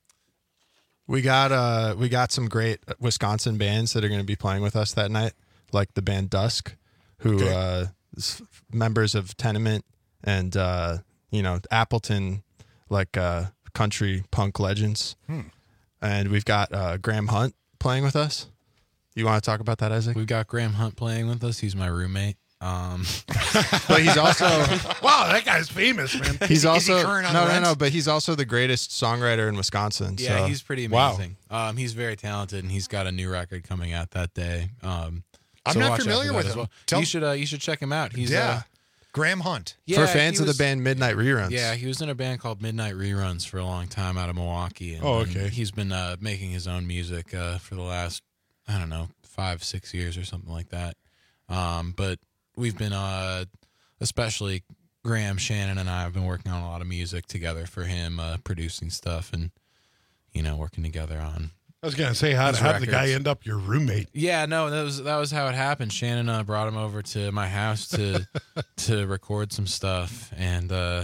[SPEAKER 3] We got uh we got some great Wisconsin bands that are going to be playing with us that night, like the band Dusk, who
[SPEAKER 11] Okay.
[SPEAKER 3] uh is members of Tenement and uh you know Appleton, like uh country punk legends.
[SPEAKER 13] Hmm.
[SPEAKER 3] And we've got uh Graham Hunt playing with us. You want to talk about that, Isaac?
[SPEAKER 20] We've got Graham Hunt playing with us. He's my roommate. Um,
[SPEAKER 3] But he's also
[SPEAKER 11] Wow, that guy's famous, man.
[SPEAKER 3] he's
[SPEAKER 13] he
[SPEAKER 3] also
[SPEAKER 13] current on
[SPEAKER 3] no
[SPEAKER 13] the
[SPEAKER 3] no
[SPEAKER 13] rent?
[SPEAKER 3] no, but he's also the greatest songwriter in Wisconsin.
[SPEAKER 20] yeah,
[SPEAKER 3] so.
[SPEAKER 20] he's pretty
[SPEAKER 11] Wow.
[SPEAKER 20] amazing. Um, he's very talented, and he's got a new record coming out that day. Um,
[SPEAKER 13] I'm
[SPEAKER 20] so
[SPEAKER 13] not
[SPEAKER 20] watch out
[SPEAKER 13] familiar
[SPEAKER 20] for that
[SPEAKER 13] with
[SPEAKER 20] as
[SPEAKER 13] him.
[SPEAKER 20] well.
[SPEAKER 13] Tell-
[SPEAKER 20] you should uh, you should check him out. He's
[SPEAKER 13] yeah.
[SPEAKER 20] uh,
[SPEAKER 13] Graham Hunt.
[SPEAKER 20] yeah,
[SPEAKER 3] For
[SPEAKER 20] he
[SPEAKER 3] fans of the
[SPEAKER 20] was-
[SPEAKER 3] band Midnight Reruns.
[SPEAKER 20] Yeah, he was in a band called Midnight Reruns for a long time out of Milwaukee. And
[SPEAKER 11] Oh,
[SPEAKER 20] then
[SPEAKER 11] okay.
[SPEAKER 20] He's been uh, making his own music uh, for the last, I don't know, five, six years or something like that. Um, but we've been, uh, especially Graham, Shannon, and I have been working on a lot of music together for him, uh, producing stuff and, you know, working together on.
[SPEAKER 11] I was gonna say, how,
[SPEAKER 20] His
[SPEAKER 11] how did the guy
[SPEAKER 20] records.
[SPEAKER 11] end up your roommate?
[SPEAKER 20] Yeah, no, that was that was how it happened. Shannon uh, brought him over to my house to to record some stuff, and uh,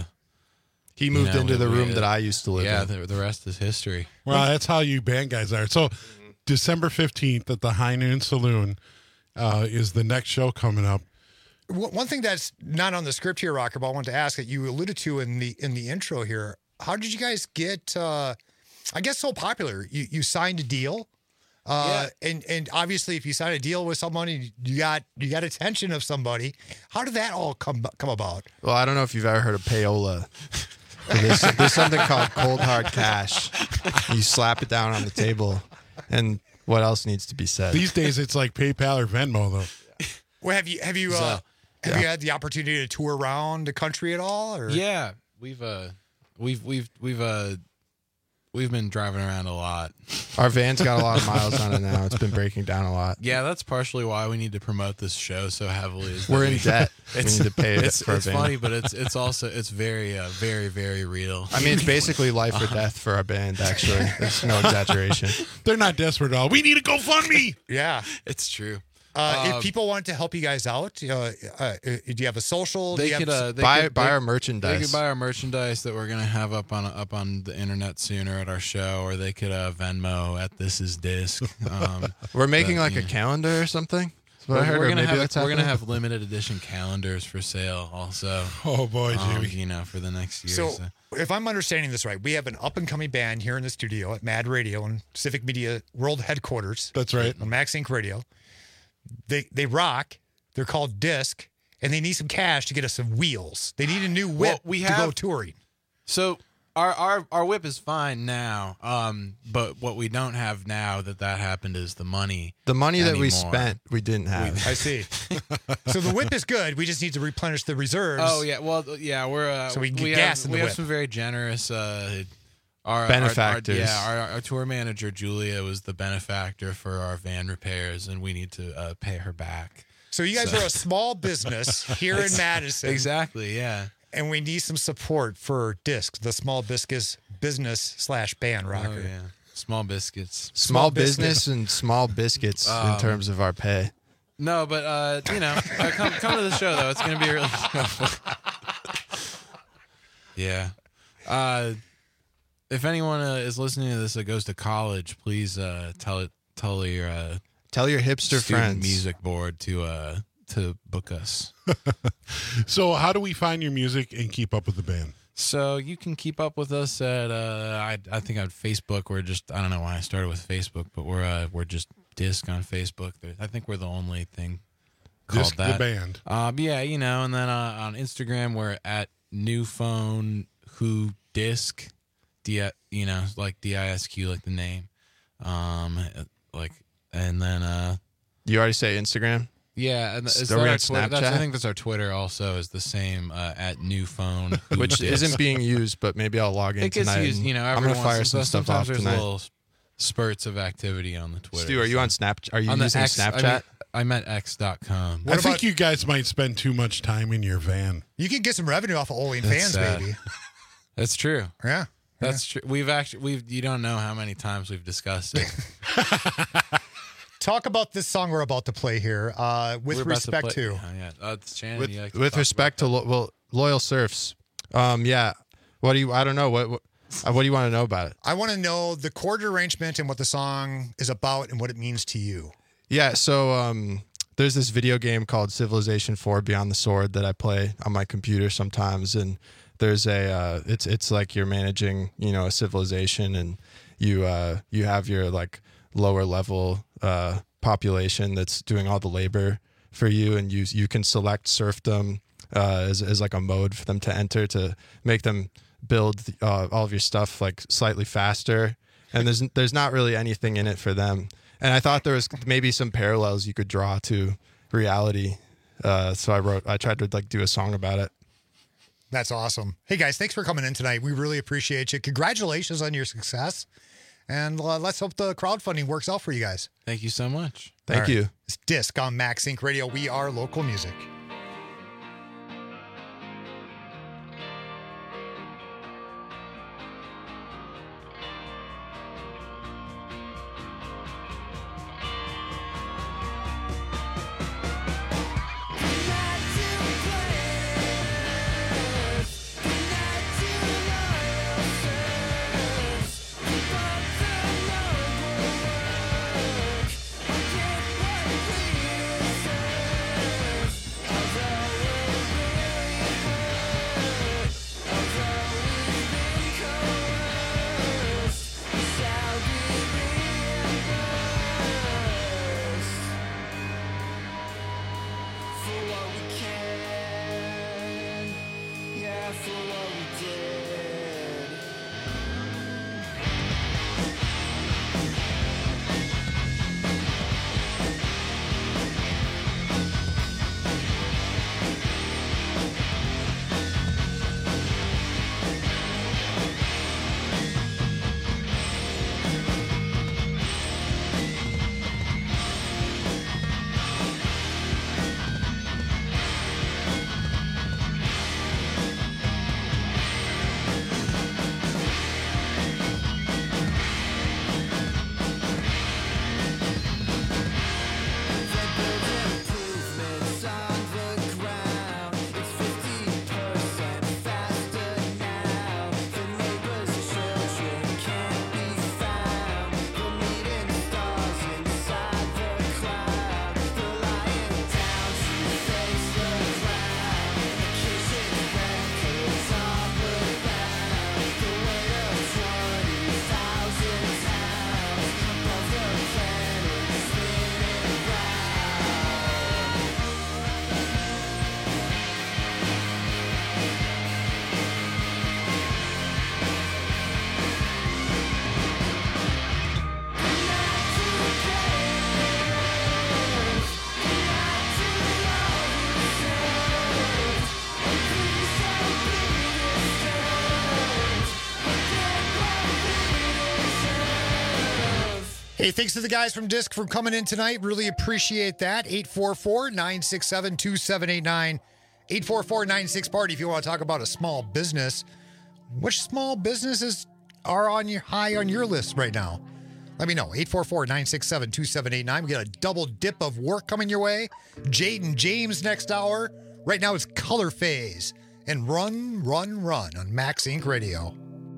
[SPEAKER 3] He
[SPEAKER 20] you
[SPEAKER 3] moved
[SPEAKER 20] know,
[SPEAKER 3] into
[SPEAKER 20] we-
[SPEAKER 3] the
[SPEAKER 20] we-
[SPEAKER 3] room that I used to live
[SPEAKER 20] yeah,
[SPEAKER 3] in.
[SPEAKER 20] the, the rest is history.
[SPEAKER 11] Well, that's how you band guys are. So, December fifteenth at the High Noon Saloon uh, is the next show coming up.
[SPEAKER 13] W- One thing that's not on the script here, Rocker, but I wanted to ask that you alluded to in the in the intro here. How did you guys get, uh, I guess, so popular? You you signed a deal, uh, and and obviously, if you sign a deal with somebody, you got you got attention of somebody. How did that all come come about?
[SPEAKER 3] Well, I don't know if you've ever heard of payola. But there's, there's something called cold hard cash. You slap it down on the table, and what else needs to be said?
[SPEAKER 11] These days, it's like PayPal or Venmo, though.
[SPEAKER 13] Well, have you have you uh,
[SPEAKER 20] So,
[SPEAKER 13] have
[SPEAKER 3] yeah.
[SPEAKER 13] you had the opportunity to tour around the country at all? Or
[SPEAKER 20] Yeah, we've uh, we've we've we've uh, we've been driving around a lot.
[SPEAKER 3] Our van's got a lot of miles on it now. It's been breaking down a lot.
[SPEAKER 20] Yeah, that's partially why we need to promote this show so heavily. Is that
[SPEAKER 3] We're in
[SPEAKER 20] we-
[SPEAKER 3] debt. We
[SPEAKER 20] It's,
[SPEAKER 3] need to pay it
[SPEAKER 20] it's,
[SPEAKER 3] for our
[SPEAKER 20] it's
[SPEAKER 3] van.
[SPEAKER 20] funny, but it's it's also it's very uh, very very real.
[SPEAKER 3] I mean, it's basically life or death for our band, actually. There's no exaggeration.
[SPEAKER 11] They're not desperate at all. We need a GoFundMe.
[SPEAKER 13] yeah.
[SPEAKER 20] It's true.
[SPEAKER 13] Uh,
[SPEAKER 20] Um,
[SPEAKER 13] if people wanted to help you guys out, uh, uh, do you have a social? do
[SPEAKER 20] They
[SPEAKER 13] you
[SPEAKER 20] could
[SPEAKER 13] have,
[SPEAKER 20] uh, they
[SPEAKER 3] Buy-
[SPEAKER 20] could,
[SPEAKER 3] buy
[SPEAKER 20] they-
[SPEAKER 3] our
[SPEAKER 20] They
[SPEAKER 3] merchandise.
[SPEAKER 20] could buy our merchandise that we're gonna have up on up on the internet sooner at our show, or they could uh, Venmo at This Is Disc. Um,
[SPEAKER 3] We're making
[SPEAKER 20] but,
[SPEAKER 3] like
[SPEAKER 20] yeah.
[SPEAKER 3] a calendar or something. what I heard.
[SPEAKER 20] We're
[SPEAKER 3] Or
[SPEAKER 20] gonna
[SPEAKER 3] maybe
[SPEAKER 20] have
[SPEAKER 3] that's
[SPEAKER 20] we're gonna
[SPEAKER 3] happening.
[SPEAKER 20] have limited edition calendars for sale also.
[SPEAKER 11] Oh boy,
[SPEAKER 20] um,
[SPEAKER 11] Jimmy.
[SPEAKER 20] You know, for the next year.
[SPEAKER 13] So,
[SPEAKER 20] So,
[SPEAKER 13] if I'm understanding this right, we have an up and coming band here in the studio at Mad Radio and Civic Media World Headquarters.
[SPEAKER 11] That's right.
[SPEAKER 13] On Max Inc Radio. They they rock. They're called Disc, and they need some cash to get us some wheels. They need a new whip
[SPEAKER 20] Well, we
[SPEAKER 13] to go
[SPEAKER 20] have-
[SPEAKER 13] touring.
[SPEAKER 20] so our our our whip is fine now. Um, but what we don't have now that that happened is the money.
[SPEAKER 3] The money that we
[SPEAKER 20] anymore.
[SPEAKER 3] spent, we didn't have.
[SPEAKER 13] I see. So the whip is good. We just need to replenish the reserves.
[SPEAKER 20] Oh yeah, well yeah, we're uh,
[SPEAKER 13] So we can get
[SPEAKER 20] we
[SPEAKER 13] gas
[SPEAKER 20] have,
[SPEAKER 13] in the
[SPEAKER 20] we have
[SPEAKER 13] whip.
[SPEAKER 20] some very generous uh, our, our-
[SPEAKER 3] Benefactors.
[SPEAKER 20] Our, yeah, our, our tour manager Julia was the benefactor for our van repairs, and we need to uh, pay her back.
[SPEAKER 13] So you guys
[SPEAKER 20] So-
[SPEAKER 13] are a small business here in Madison.
[SPEAKER 20] Exactly. Yeah.
[SPEAKER 13] And we need some support for Disc, the small biscuits business slash band rocker.
[SPEAKER 20] Oh yeah. Small biscuits.
[SPEAKER 3] Small,
[SPEAKER 13] Small
[SPEAKER 3] business
[SPEAKER 13] biscuits.
[SPEAKER 3] and small biscuits
[SPEAKER 20] Um,
[SPEAKER 3] in terms of our pay.
[SPEAKER 20] No, but uh, you know, uh, come come to the show though. It's gonna be really. Yeah. Uh, if anyone uh, is listening to this that goes to college, please uh, tell it tell your uh,
[SPEAKER 3] Tell your hipster
[SPEAKER 20] student
[SPEAKER 3] friends.
[SPEAKER 20] music board to uh, to book us.
[SPEAKER 11] So, how do we find your music and keep up with the band?
[SPEAKER 20] So you can keep up with us at uh, I I think on Facebook. We're just I don't know why I started with Facebook, but we're uh, we're just Disc on Facebook. There- I think we're the only thing called
[SPEAKER 11] Disc the
[SPEAKER 20] that.
[SPEAKER 11] band.
[SPEAKER 20] Um, yeah, you know, and then uh, on Instagram we're at New Phone Who Disc, D you know like D I S Q like the name, um, like and then uh,
[SPEAKER 3] You already say Instagram?
[SPEAKER 20] yeah, and is
[SPEAKER 3] Are
[SPEAKER 20] that
[SPEAKER 3] we
[SPEAKER 20] our
[SPEAKER 3] on
[SPEAKER 20] Twitter? That's, I
[SPEAKER 3] Snapchat?
[SPEAKER 20] think that's our Twitter. Also, is the same uh, at New Phone, Who
[SPEAKER 3] Which
[SPEAKER 20] Disc.
[SPEAKER 3] isn't being used, but maybe I'll log in
[SPEAKER 20] It gets
[SPEAKER 3] tonight.
[SPEAKER 20] used,
[SPEAKER 3] and
[SPEAKER 20] you know.
[SPEAKER 3] I'm
[SPEAKER 20] every
[SPEAKER 3] gonna fire
[SPEAKER 20] once-
[SPEAKER 3] some stuff
[SPEAKER 20] sometimes
[SPEAKER 3] off
[SPEAKER 20] there's
[SPEAKER 3] tonight.
[SPEAKER 20] little spurts of activity on the Twitter.
[SPEAKER 3] Stu, are you
[SPEAKER 20] so-
[SPEAKER 3] on Snapchat? Are you
[SPEAKER 20] on the
[SPEAKER 3] using
[SPEAKER 20] X, I
[SPEAKER 3] Snapchat?
[SPEAKER 20] mean, I'm at x dot com.
[SPEAKER 11] I think you guys might spend too much time in your van.
[SPEAKER 13] You can get some revenue off of Olean
[SPEAKER 20] That's
[SPEAKER 13] fans,
[SPEAKER 20] sad.
[SPEAKER 13] baby.
[SPEAKER 20] That's true.
[SPEAKER 13] Yeah.
[SPEAKER 20] That's true. We've actually we've you don't know how many times we've discussed it.
[SPEAKER 13] Talk about this song we're about to play here, uh, with
[SPEAKER 20] We're about
[SPEAKER 13] respect
[SPEAKER 20] play-
[SPEAKER 13] to.
[SPEAKER 20] Oh, yeah. Uh, it's Shannon,
[SPEAKER 3] with
[SPEAKER 20] you like to
[SPEAKER 3] with
[SPEAKER 20] talk
[SPEAKER 3] respect to lo- well, loyal surfs. Um, yeah. What do you? I don't know. What what, uh, what do you want to know about it?
[SPEAKER 13] I want to know the chord arrangement and what the song is about and what it means to you.
[SPEAKER 3] Yeah. So um, there's this video game called Civilization four Beyond the Sword that I play on my computer sometimes, and there's a uh, it's it's like you're managing you know a civilization, and you uh, you have your like lower level uh, population that's doing all the labor for you, and you you can select serfdom uh, as as like a mode for them to enter to make them build uh, all of your stuff like slightly faster, and there's there's not really anything in it for them. And I thought there was maybe some parallels you could draw to reality, uh, so I wrote I tried to like do a song about it.
[SPEAKER 13] That's awesome. Hey, guys, thanks for coming in tonight. We really appreciate you. Congratulations on your success. And uh, let's hope the crowdfunding works out for you guys.
[SPEAKER 20] Thank you so much.
[SPEAKER 3] Thank
[SPEAKER 13] All right.
[SPEAKER 3] you.
[SPEAKER 13] It's Disc on Max Inc Radio. We are local music. Hey, thanks to the guys from Disc for coming in tonight. Really appreciate that. eight four four, nine six seven, two seven eight nine. eight four four, nine six, party if you want to talk about a small business. Which small businesses are on your high on your list right now? Let me know. eight four four, nine six seven, two seven eight nine. We got a double dip of work coming your way. Jade and James next hour. Right now it's Color Phase and Run, Run, Run on Max Inc Radio.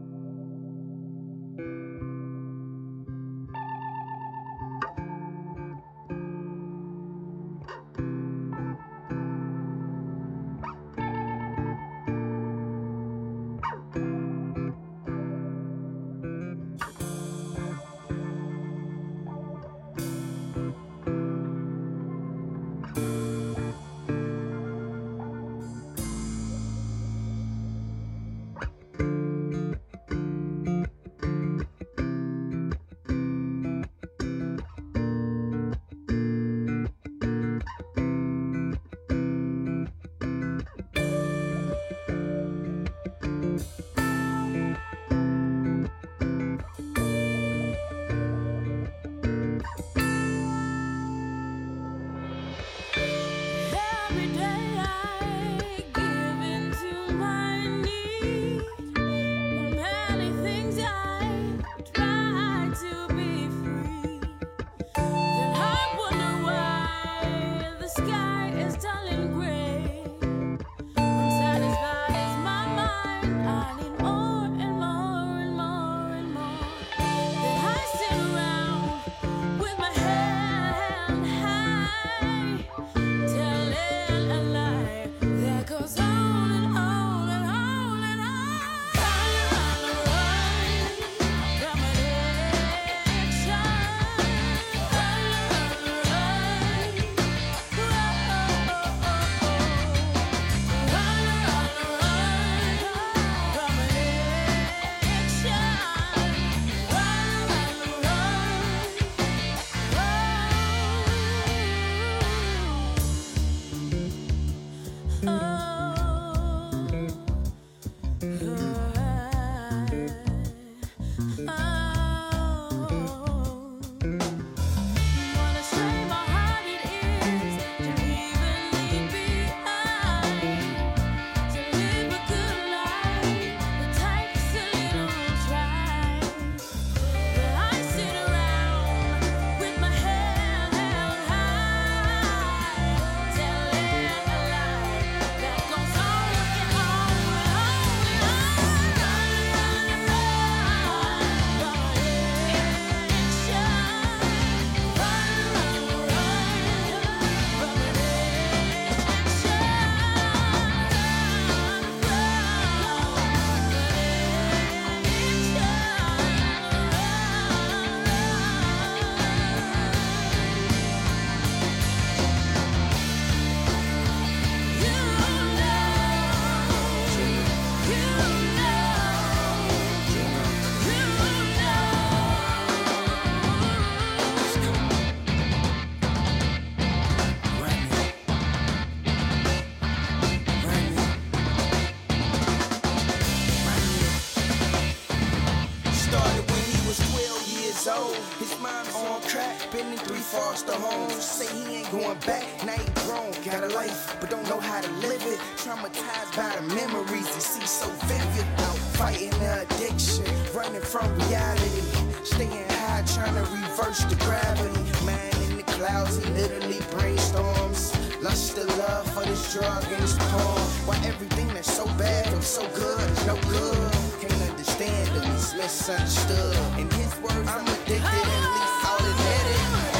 [SPEAKER 4] foster homes. Say he ain't going back, now he grown, got a life, but don't know how to live it. Traumatized by the memories he see so vivid. Out fighting the addiction, running from reality. Staying high, trying to reverse the gravity. Man in the clouds, he literally brainstorms. Lust of love for this drug and this porn. Why everything that's so bad feels so good is no good. Can't understand that he's misunderstood. In his words, I'm addicted and least all admitted.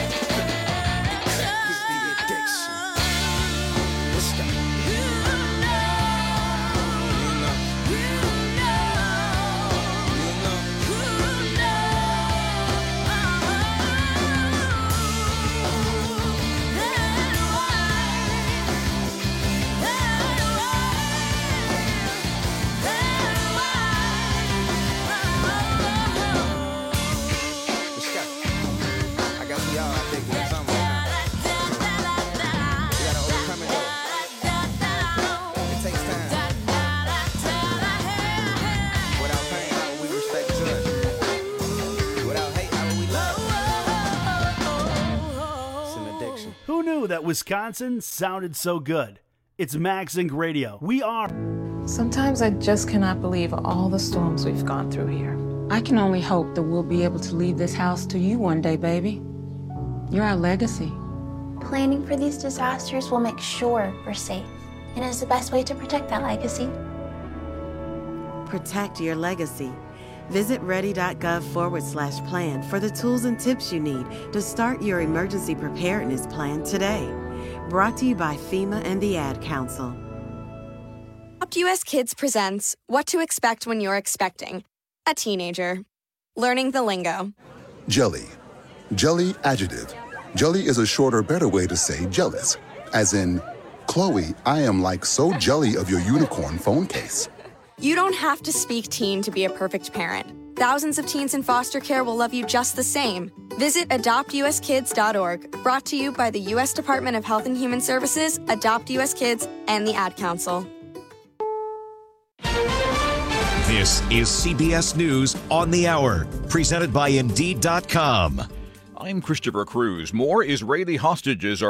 [SPEAKER 4] Crack is the addiction. Let's go. You know, you know, you know, you know, you know.
[SPEAKER 15] that Wisconsin sounded so good. It's Max Inc Radio. We are.
[SPEAKER 6] Sometimes I just cannot believe all the storms we've gone through here.
[SPEAKER 22] I can only hope that we'll be able to leave this house to you one day, baby. You're our legacy.
[SPEAKER 23] Planning for these disasters will make sure we're safe, and is the best way to protect that legacy.
[SPEAKER 24] Protect your legacy. Visit ready.gov forward slash plan for the tools and tips you need to start your emergency preparedness plan today. Brought to you by FEMA and the Ad Council.
[SPEAKER 25] Adopt U S Kids presents What to Expect When You're Expecting a Teenager. Learning the lingo.
[SPEAKER 26] Jelly. Jelly adjective. Jelly is a shorter, better way to say jealous. As in, Chloe, I am like so jelly of your unicorn phone case.
[SPEAKER 25] You don't have to speak teen to be a perfect parent. Thousands of teens in foster care will love you just the same. Visit adopt u s kids dot org. Brought to you by the U S Department of Health and Human Services, Adopt U S Kids, and the Ad Council.
[SPEAKER 1] This is C B S News on the Hour, presented by Indeed dot com.
[SPEAKER 2] I'm Christopher Cruz. More Israeli hostages are